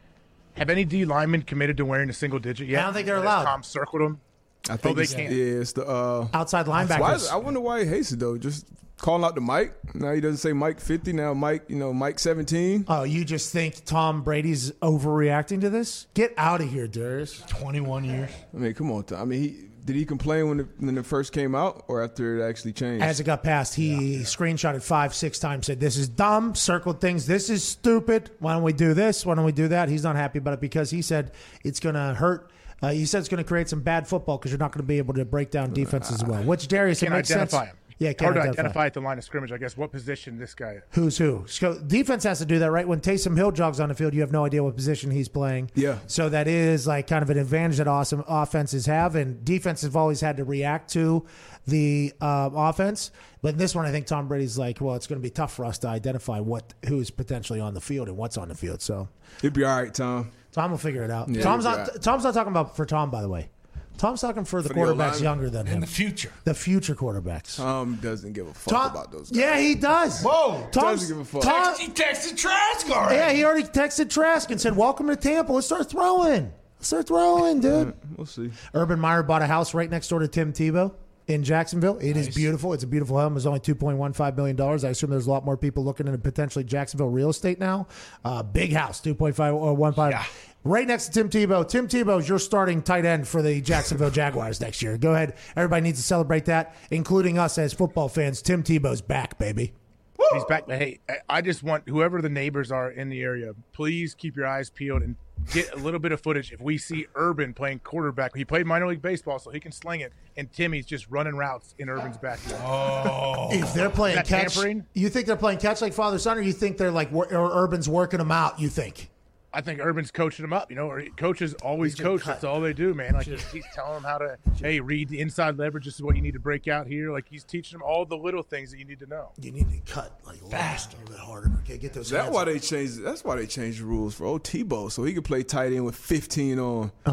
Have any D linemen committed to wearing a single digit yet? I don't think they're allowed. Tom circled them. I think they it's, can't. yeah, it's the Outside Why linebackers. I wonder why he hates it though. Just calling out the Mike. Now he doesn't say Mike 50. Now Mike, Mike 17. Oh, you just think Tom Brady's overreacting to this? Get out of here, Darius. 21 years. I mean, come on. Tom. I mean, did he complain when it first came out or after it actually changed? As it got passed, he screenshotted 5-6 times, said, "This is dumb," circled things, "This is stupid. Why don't we do this? Why don't we do that?" He's not happy about it because he said it's going to hurt. He said it's going to create some bad football because you're not going to be able to break down defenses as well. Which, Darius, it Can't makes identify sense. him. Yeah, Hard to identify at the line of scrimmage, I guess, what position this guy is. Who's who. So defense has to do that, right? When Taysom Hill jogs on the field, you have no idea what position he's playing. Yeah. So that is like kind of an advantage that awesome offenses have, and defenses have always had to react to the offense. But in this one, I think Tom Brady's like, well, it's going to be tough for us to identify who's potentially on the field and what's on the field. So It'd be all right, Tom. Tom will figure it out. Yeah, Tom's he'll be not. all right. Tom's not talking about for Tom, by the way. Tom's talking for the For the quarterbacks O-line? younger than him. In the future. The future quarterbacks. Tom doesn't give a fuck about those guys. Yeah, he does. Whoa. Tom's, Doesn't give a fuck. Tom, He texted Trask already. yeah, he already texted Trask and said, "Welcome to Tampa. Let's start throwing. Let's start throwing, dude." We'll see. Urban Meyer bought a house right next door to Tim Tebow in Jacksonville. It is beautiful. It's a beautiful home. It's only $2.15 million. I assume there's a lot more people looking into potentially Jacksonville real estate now. Big house, 2.515. Yeah. Right next to Tim Tebow. Tim Tebow's your starting tight end for the Jacksonville Jaguars next year. Go ahead. Everybody needs to celebrate that, including us as football fans. Tim Tebow's back, baby. He's back. But hey, I just want whoever the neighbors are in the area, please keep your eyes peeled and get a little bit of footage. If we see Urban playing quarterback, he played minor league baseball, so he can sling it, and Timmy's just running routes in Urban's backyard. Oh. If they're playing Is that catch, tampering? you think they're playing catch like father-son, or you think they're like, or Urban's working them out, you think? I think Urban's coaching them up. Or coaches always coach. That's all they do, man. Like he's telling them how to, hey, read the inside leverage. This is what you need to break out here. Like he's teaching them all the little things that you need to know. You need to cut like faster, a little bit harder. Okay, get those. That's hands why up. they changed. That's why they changed the rules for old Tebow, so he could play tight end with 15 on. Oh,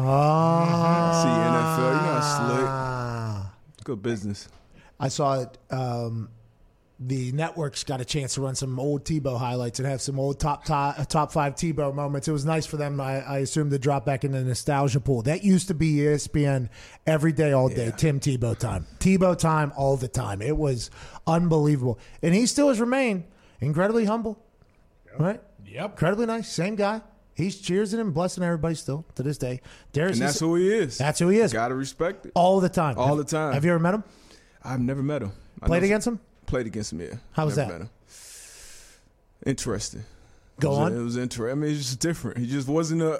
See NFL, you know how slick. Good business. I saw it. The networks got a chance to run some old Tebow highlights and have some old top 5 Tebow moments. It was nice for them, I assume, to drop back in the nostalgia pool. That used to be ESPN every day, all day. Tim Tebow time. Tebow time all the time. It was unbelievable. And he still has remained incredibly humble. Right? Yep. Incredibly nice. Same guy. He's cheersing and blessing everybody still to this day. Darius And that's is- who he is. That's who he is. Gotta respect it. All the time. All the time. Have you ever met him? I've never met him. I Played know- against him? Played against him, yeah. How was Never that? met him. Interesting. Go on. It was interesting. I mean, it's just different. He just wasn't a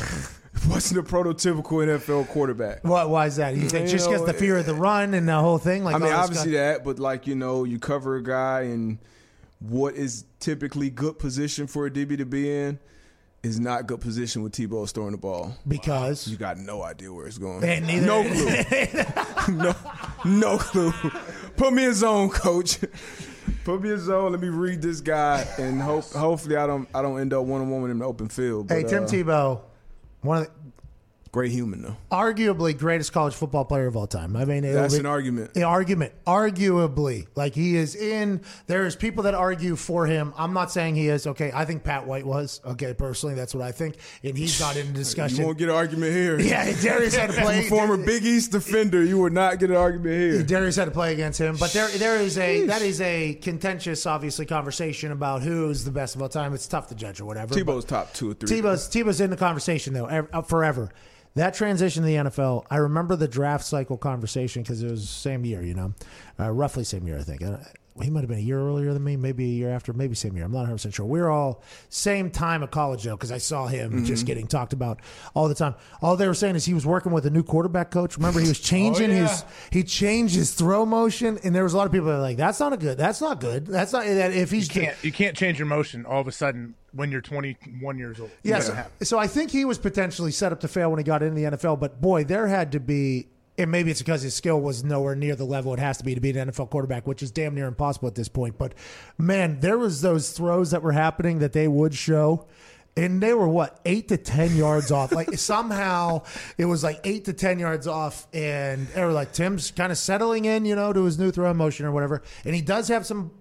prototypical NFL quarterback. Why is that? You think You just know, because the fear of the run and the whole thing? Like I mean, all this obviously stuff? that, but like, you cover a guy and what is typically good position for a DB to be in is not good position with Tebow throwing the ball. Because You got no idea where it's going. And neither- No clue. no clue. Put me in zone, coach. Put me in zone. Let me read this guy, and hopefully I don't end up one-on-one with him in the open field. hey, But, Tim Tebow, one of the great human though. arguably greatest college football player of all time. I mean, That's an argument. Arguably, like he is in. There's people that argue for him. I'm not saying he is. Okay, I think Pat White was. Okay, personally, that's what I think, and he's not in the You discussion. won't get an argument here. Yeah, Darius had to From play. a former Big East defender, you would not get an argument here. Darius had to play against him, but that is a contentious, obviously, conversation about who's the best of all time. It's tough to judge or whatever. Tebow's top 2 or 3. Tebow's in the conversation though, forever. That transition to the NFL, I remember the draft cycle conversation because it was the same year, roughly same year, I think. He might have been a year earlier than me, maybe a year after, maybe same year. I'm not 100% sure. We were all same time of college, though, because I saw him just getting talked about all the time. All they were saying is he was working with a new quarterback coach. Remember, he was changing he changed his throw motion, and there was a lot of people that were like, that's not good. That's not that if he's You can't change your motion all of a sudden when you're 21 years old. Yes. Doesn't happen. So I think he was potentially set up to fail when he got into the NFL. But boy, there had to be, and maybe it's because his skill was nowhere near the level it has to be an NFL quarterback, which is damn near impossible at this point. But man, there was those throws that were happening that they would show. And they were 8 to 10 yards off. Like somehow it was like 8 to 10 yards off, and they were like Tim's kind of settling in, to his new throw motion or whatever. And he does have some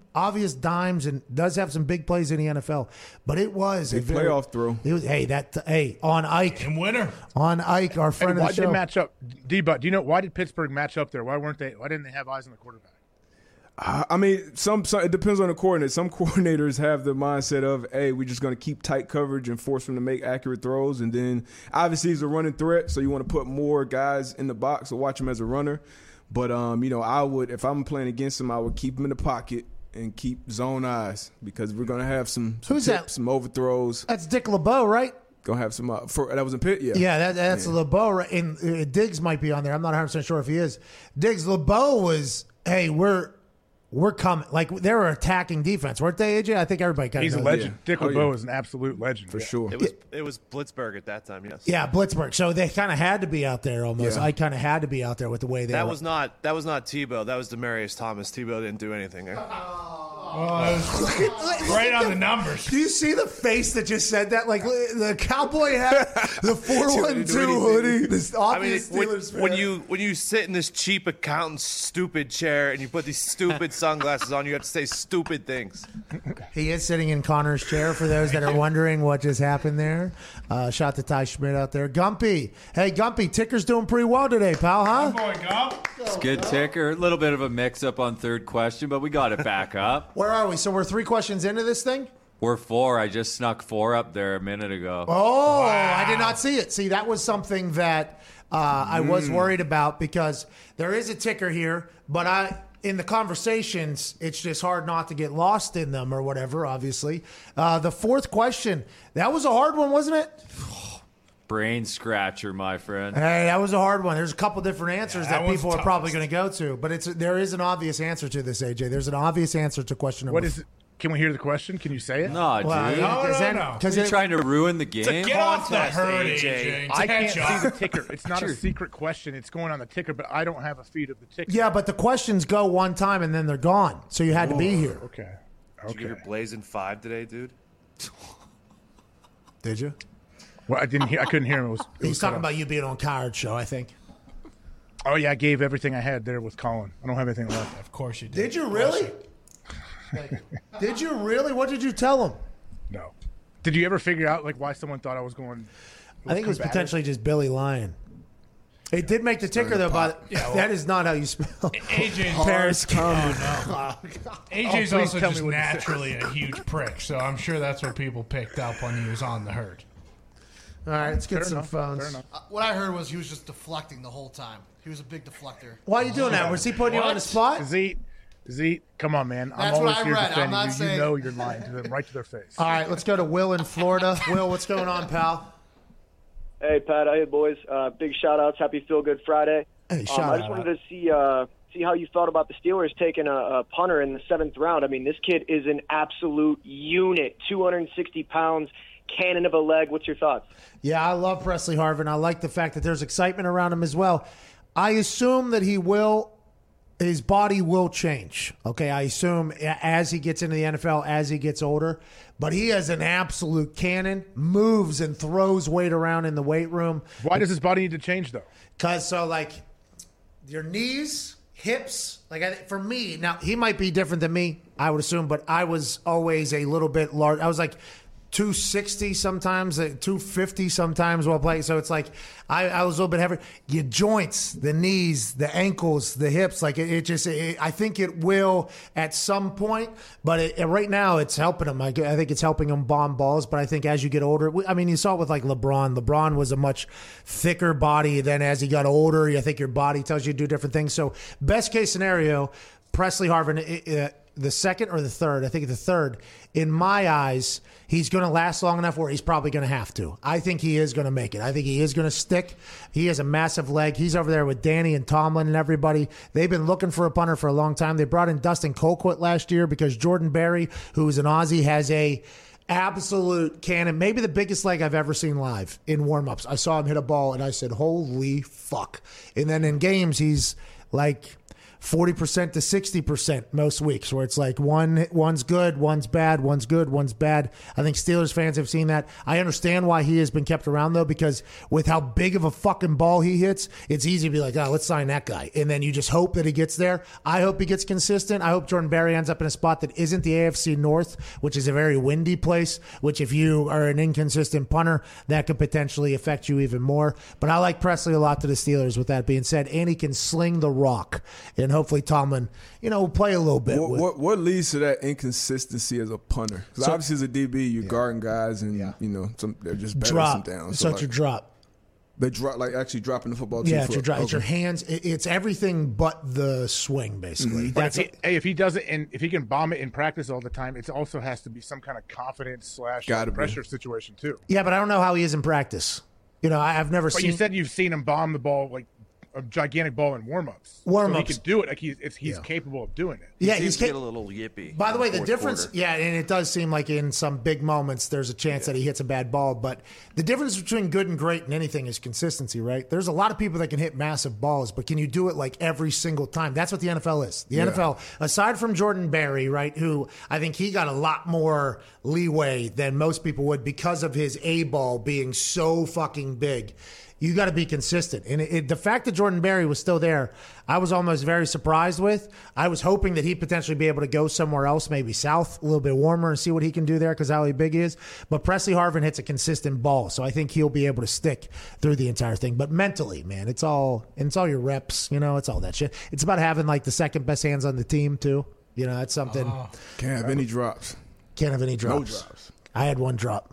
obvious dimes and does have some big plays in the NFL. But it was Big playoff throw. It was on Ike. And winner. On Ike, our friend of Why the did show. they match up? D-Butt, do you know why did Pittsburgh match up there? Why didn't they have eyes on the quarterback? I mean, some it depends on the coordinator. Some coordinators have the mindset of, hey, we're just going to keep tight coverage and force them to make accurate throws. And then obviously he's a running threat, so you want to put more guys in the box or watch him as a runner. But, I would, if I'm playing against him, I would keep him in the pocket and keep zone eyes because we're going to have some Who's tips, that? some overthrows. That's Dick LeBeau, right? Going to have some that was in Pitt, yeah. Yeah, that's LeBeau. Right? And Diggs might be on there. I'm not 100% sure if he is. Diggs, LeBeau was, hey, we're coming. Like, they were attacking defense, weren't they, AJ? I think everybody kind of He's a knows. legend. Yeah. Dick LeBeau is an absolute legend. For sure. It was Blitzburg at that time, yes. Yeah, Blitzburg. So they kind of had to be out there almost. Yeah. I kind of had to be out there with the way they That were. was not Tebow. That was Demaryius Thomas. Tebow didn't do anything there. Right on the numbers. Do you see the face that just said that? Like the cowboy hat, the 412 hoodie, this obvious Steelers fan. when you sit in this cheap accountant's stupid chair and you put these stupid sunglasses on, you have to say stupid things. He is sitting in Connor's chair for those that are wondering what just happened there. Shout to Ty Schmidt out there. Gumpy. Hey, Gumpy, Ticker's doing pretty well today, pal, huh? Boy, Gump. It's good, Ticker. A little bit of a mix-up on third question, but we got it back up. Where are we? So we're 3 questions into this thing? We're 4. I just snuck 4 up there a minute ago. Oh, wow. I did not see it. See, that was something that I was worried about because there is a ticker here, but in the conversations, it's just hard not to get lost in them or whatever, obviously. The 4th question, that was a hard one, wasn't it? Brain scratcher, my friend. Hey, that was a hard one. There's a couple different answers that was people are toughest. probably going to go to, but there is an obvious answer to this, AJ. There's an obvious answer to question number What is it? Can we hear the question? Can you say it? No, dude. No. Because You're trying to ruin the game? Get off the Contest, herd, AJ. AJ. I can't Catch up. see the ticker. It's not a secret question. It's going on the ticker, but I don't have a feed of the ticker. Yeah, but the questions go one time and then they're gone, so you had to be here. Okay. Did you give your Blazing 5 today, dude? Did you? Well, I couldn't hear him. It was He's cut talking off. about you being on Coward Show, I think. Oh yeah, I gave everything I had there with Colin. I don't have anything left. Of course you did. Did you really? Did you really? What did you tell him? No. Did you ever figure out like why someone thought I was going? I think it was combative? potentially just Billy lying. It did make the ticker, though, but that is not how you spell AJ's Paris. AJ's Oh, please also tell me just what it naturally a huge prick, so I'm sure that's what people picked up when he was on the herd. All right, let's get Fair some enough, phones. fair enough. What I heard was he was just deflecting the whole time. He was a big deflector. Why are you doing that? Was he putting you on the spot? Z, come on, man. That's I'm what always I here read. I'm defending not you. saying- You know you're lying to them right to their face. All right, let's go to Will in Florida. Will, what's going on, pal? Hey, Pat. Hey, boys. Big shout-outs. Happy Feel Good Friday. Hey, I shout just out. wanted to see how you felt about the Steelers taking a punter in the 7th round. I mean, this kid is an absolute unit, 260 pounds, cannon of a leg. What's your thoughts? Yeah, I love Presley Harvin. I like the fact that there's excitement around him as well. I assume that his body will change. Okay, I assume as he gets into the NFL, as he gets older. But he has an absolute cannon, moves and throws weight around in the weight room. Why does his body need to change, though? Because your knees, hips, for me, now he might be different than me, I would assume, but I was always a little bit large. I was like 260 sometimes, 250 sometimes while playing. So it's like I was a little bit heavier. Your joints, the knees, the ankles, the hips, I think it will at some point, but right now it's helping him. I think it's helping him bomb balls, but I think as you get older, I mean, you saw it with like LeBron. LeBron was a much thicker body. Then as he got older, I think your body tells you to do different things. So best case scenario, Presley Harvin, the second or the third, I think the third, in my eyes, he's going to last long enough where he's probably going to have to. I think he is going to make it. I think he is going to stick. He has a massive leg. He's over there with Danny and Tomlin and everybody. They've been looking for a punter for a long time. They brought in Dustin Colquitt last year because Jordan Berry, who is an Aussie, has a absolute cannon, maybe the biggest leg I've ever seen live in warm-ups. I saw him hit a ball, and I said, holy fuck. And then in games, he's like 40% to 60% most weeks, where it's like one's good, one's bad, one's good, one's bad. I think Steelers fans have seen that. I understand why he has been kept around, though, because with how big of a fucking ball he hits, it's easy to be like, let's sign that guy. And then you just hope that he gets there. I hope he gets consistent. I hope Jordan Berry ends up in a spot that isn't the AFC North, which is a very windy place, which if you are an inconsistent punter, that could potentially affect you even more. But I like Presley a lot to the Steelers, with that being said, and he can sling the rock. And hopefully Tomlin, will play a little bit. What leads to that inconsistency as a punter? Because obviously as a DB, you're guarding guys, and they're just better sometimes. Such a drop. They drop, like actually dropping the football. It's your hands. It's everything but the swing, basically. Mm-hmm. If he does it, and if he can bomb it in practice all the time, it also has to be some kind of confidence / pressure situation too. Yeah, but I don't know how he is in practice. I've never seen. You said you've seen him bomb the ball, like a gigantic ball in warm-ups. So he can do it. Like he's capable of doing it. Yeah, he's get a little yippy. By the way, the difference, and it does seem like in some big moments there's a chance that he hits a bad ball. But the difference between good and great in anything is consistency, right? There's a lot of people that can hit massive balls, but can you do it like every single time? That's what the NFL is. The NFL, aside from Jordan Berry, right, who I think he got a lot more leeway than most people would because of his A ball being so fucking big. You got to be consistent. And the fact that Jordan Berry was still there, I was almost very surprised with. I was hoping that he'd potentially be able to go somewhere else, maybe south, a little bit warmer, and see what he can do there because how big he is. But Presley Harvin hits a consistent ball, so I think he'll be able to stick through the entire thing. But mentally, man, it's all your reps. It's all that shit. It's about having like the second best hands on the team too. That's something. Can't have any drops. Can't have any drops. No drops. I had one drop.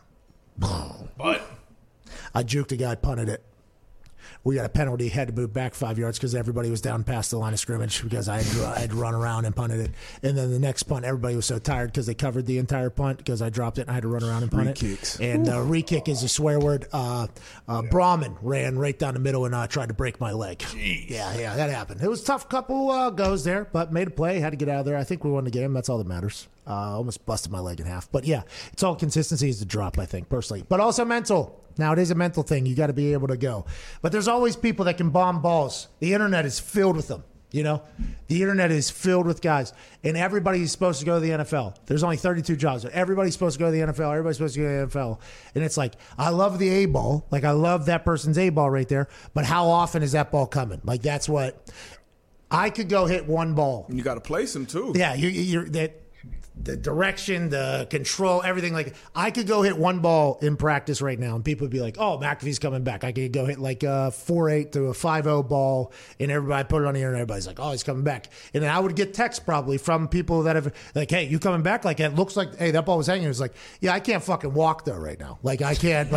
But I juked a guy, punted it. We got a penalty, had to move back 5 yards because everybody was down past the line of scrimmage because I had run around and punted it. And then the next punt, everybody was so tired because they covered the entire punt because I dropped it and I had to run around and punt Re-kicks. it. And re-kick is a swear word. Brahman ran right down the middle and tried to break my leg. Jeez. Yeah, that happened. It was a tough couple goes there, but made a play, had to get out of there. I think we won the game. That's all that matters. Almost busted my leg in half. But yeah, it's all consistency is the drop, I think, personally. But also mental. Now, it is a mental thing. You got to be able to go. But there's always people that can bomb balls. The internet is filled with them. The internet is filled with guys. And everybody's supposed to go to the NFL. There's only 32 jobs. But everybody's supposed to go to the NFL. Everybody's supposed to go to the NFL. And it's like, I love the A ball. Like, I love that person's A ball right there. But how often is that ball coming? Like, that's what I could go hit one ball. And you got to place them, too. Yeah, you're that. The direction, the control, everything. Like, I could go hit one ball in practice right now, and people would be like, "Oh, McAfee's coming back." I could go hit like a 4.8 to a 5.0 ball, and everybody put it on the internet. Everybody's like, "Oh, he's coming back." And then I would get texts probably from people that have like, "Hey, you coming back?" Like, it looks like, "Hey, that ball was hanging." It was like, "Yeah, I can't fucking walk though right now. Like, I can't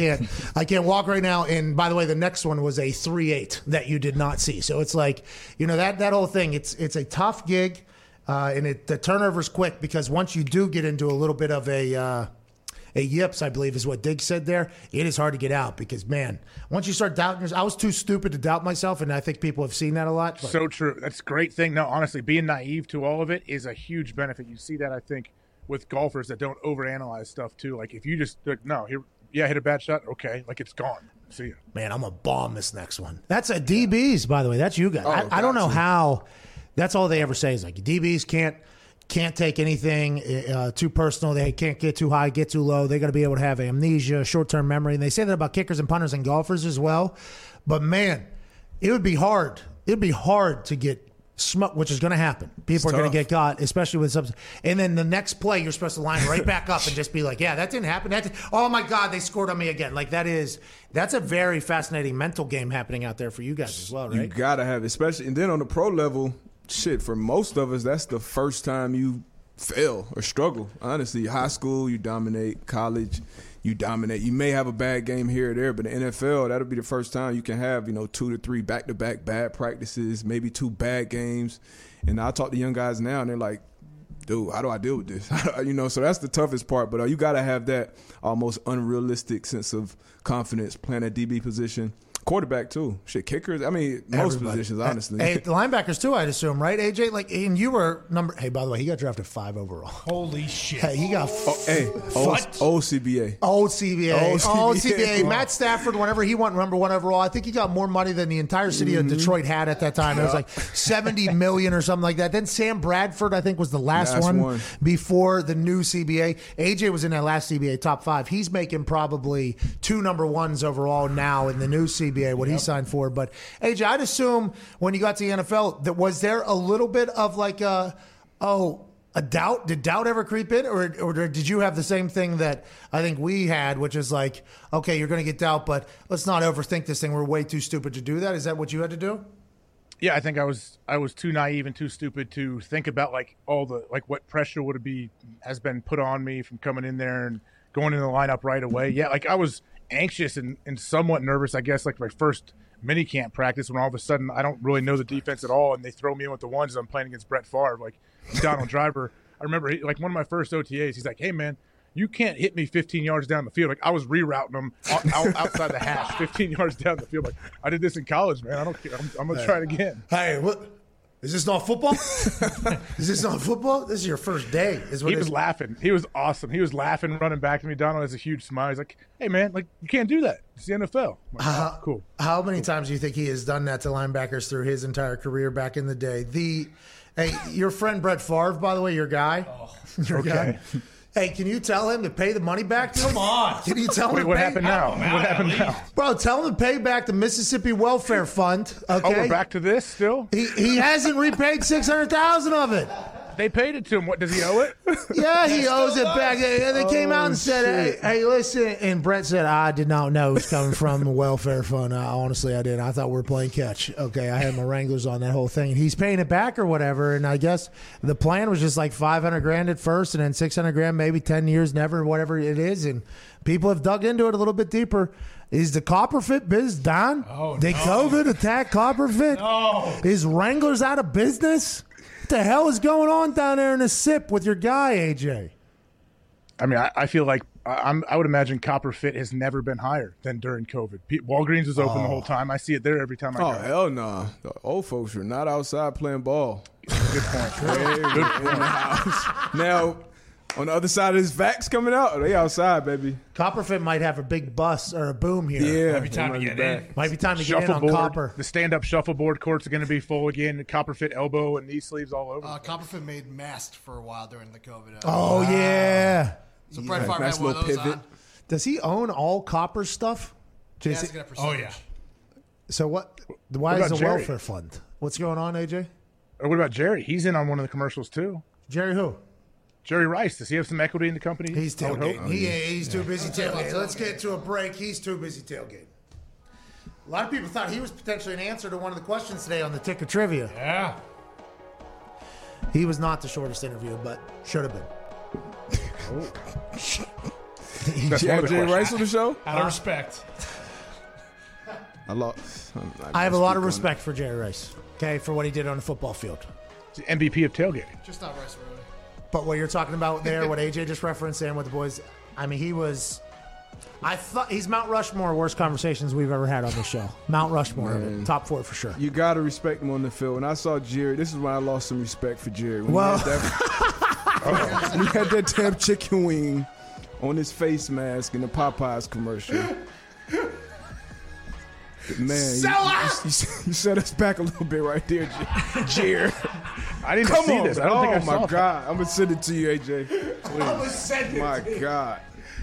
walk right now." And by the way, the next one was a 3.8 that you did not see. So it's like, that whole thing. It's a tough gig. And the turnover's quick because once you do get into a little bit of a yips, I believe is what Diggs said there, it is hard to get out because, man, once you start doubting yourself, I was too stupid to doubt myself, and I think people have seen that a lot. But. So true. That's a great thing. No, honestly, being naive to all of it is a huge benefit. You see that, I think, with golfers that don't overanalyze stuff, too. Like, if you just, hit a bad shot, okay, like, it's gone. See ya. Man, I'm going to bomb this next one. That's a DBs, by the way. That's you guys. I don't know how. That's all they ever say is like DBs can't take anything too personal. They can't get too high, get too low. They got to be able to have amnesia, short-term memory. And they say that about kickers and punters and golfers as well. But man, it would be hard. It'd be hard to get smoked, which is going to happen. People are going to get caught, especially with subs. And then the next play, you're supposed to line right back up and just be like, "Yeah, that didn't happen. Oh my God, they scored on me again." Like that's a very fascinating mental game happening out there for you guys as well, right? You got to have, especially, and then on the pro level. Shit, for most of us, that's the first time you fail or struggle. Honestly, high school, you dominate. College, you dominate. You may have a bad game here or there, but in the NFL, that'll be the first time you can have, 2 to 3 back-to-back bad practices, maybe 2 bad games. And I talk to young guys now, and they're like, "Dude, how do I deal with this?" So that's the toughest part. But you got to have that almost unrealistic sense of confidence playing that DB position. Quarterback too. Shit, kickers. I mean, most Everybody. positions, honestly. Hey, the linebackers too, I'd assume, right, AJ? Like, and you were number. Hey, by the way, he got drafted 5 overall. Holy shit! Hey, he got. Old CBA. Old CBA. Old CBA. Matt Stafford, whenever he went number 1 overall, I think he got more money than the entire city of Detroit had at that time. It was like $70 million or something like that. Then Sam Bradford, I think, was the last one before the new CBA. AJ was in that last CBA top 5. He's making probably 2 number 1s overall now in the new CBA, what he signed for. But AJ, I'd assume when you got to the NFL, that was there a little bit of like a doubt? Did doubt ever creep in? Or did you have the same thing that I think we had, which is like, okay, you're going to get doubt, but let's not overthink this thing. We're way too stupid to do that. Is that what you had to do? Yeah, I think I was too naive and too stupid to think about like all the like what pressure has been put on me from coming in there and going in the lineup right away. Yeah, like I was anxious and somewhat nervous, I guess, like my first mini camp practice when all of a sudden I don't really know the defense at all and they throw me in with the ones I'm playing against Brett Favre, like Donald Driver. I remember like one of my first OTAs, he's like, "Hey man, you can't hit me 15 yards down the field." Like I was rerouting them outside the hash, 15 yards down the field. Like I did this in college, man. I don't care. I'm gonna try it again. Hey, what? Is this not football? Is this not football? This is your first day. He was laughing. He was awesome. He was laughing, running back to me. Donald has a huge smile. He's like, "Hey man, like you can't do that. It's the NFL." Like, oh, cool. How many times do you think he has done that to linebackers through his entire career back in the day? Hey, your friend Brett Favre, by the way, your guy. Your guy. Hey, can you tell him to pay the money back to him? Come on. Can you tell him to what pay? happened now? What happened now? Bro, tell him to pay back the Mississippi Welfare Fund. Okay. Oh, we're back to this still? He hasn't repaid $600,000 of it. They paid it to him. What, does he owe it? Yeah, he owes it back. They came out and said, hey, listen. And Brett said, I did not know it was coming from the welfare fund. Honestly, I didn't. I thought we were playing catch. Okay, I had my Wranglers on that whole thing. And he's paying it back or whatever. And I guess the plan was just like $500,000 at first and then $600,000, maybe 10 years, never, whatever it is. And people have dug into it a little bit deeper. Is the Copperfit biz done? Did COVID attack Copperfit? No. Is Wranglers out of business? What the hell is going on down there in the SIP with your guy, AJ? I mean, I feel like I would imagine Copperfit has never been higher than during COVID. Walgreens was open the whole time. I see it there every time I go. Oh, hell no. Nah. The old folks were not outside playing ball. Good point. Good point. In the house. Now, on the other side of his vax coming out, they outside, baby. Copperfit might have a big bust or a boom here. Yeah. Might be time to get in. Might be time to get in on Copper. The stand-up shuffleboard courts are going to be full again. The Copperfit elbow and knee sleeves all over. Copperfit made masks for a while during the COVID. Oh, yeah. So Brett Favre had one of those on. Does he own all Copper stuff? He has to get a percentage. Oh, yeah. So what? Why is the welfare fund? What's going on, AJ? Or what about Jerry? He's in on one of the commercials, too. Jerry who? Jerry Rice. Does he have some equity in the company? He's tailgating. He's too busy tailgating. Let's get to a break. He's too busy tailgating. A lot of people thought he was potentially an answer to one of the questions today on the Ticker Trivia. Yeah. He was not the shortest interview, but should have been. You have Jerry Rice on the show? Out of respect. I have a lot of respect for Jerry Rice, okay, for what he did on the football field. He's the MVP of tailgating. Just not Rice Rooney. But what you're talking about there, what AJ just referenced and with the boys, I mean, I thought he's Mount Rushmore, worst conversations we've ever had on the show. Mount Rushmore, top 4 for sure. You got to respect him on the field. When I saw Jerry, this is when I lost some respect for Jerry. When Well, he had that damn chicken wing on his face mask in the Popeyes commercial. Man, you set us back a little bit right there, Jerry. I didn't see this. I don't think I saw my God. I'm going to send it to you, AJ. Please. My God.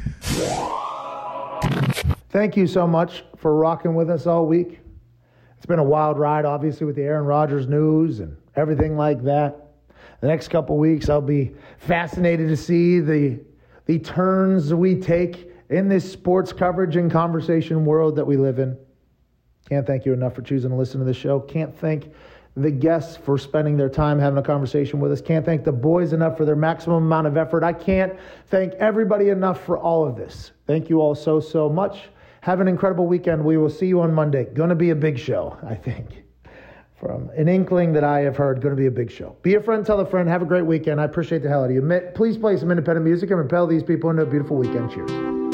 Thank you so much for rocking with us all week. It's been a wild ride, obviously, with the Aaron Rodgers news and everything like that. The next couple weeks, I'll be fascinated to see the turns we take in this sports coverage and conversation world that we live in. Can't thank you enough for choosing to listen to the show. Can't thank the guests for spending their time having a conversation with us. Can't thank the boys enough for their maximum amount of effort. I can't thank everybody enough for all of this. Thank you all so, so much. Have an incredible weekend. We will see you on Monday. Going to be a big show, I think. From an inkling that I have heard, going to be a big show. Be a friend, tell a friend. Have a great weekend. I appreciate the hell out of you. Please play some independent music and repel these people into a beautiful weekend. Cheers.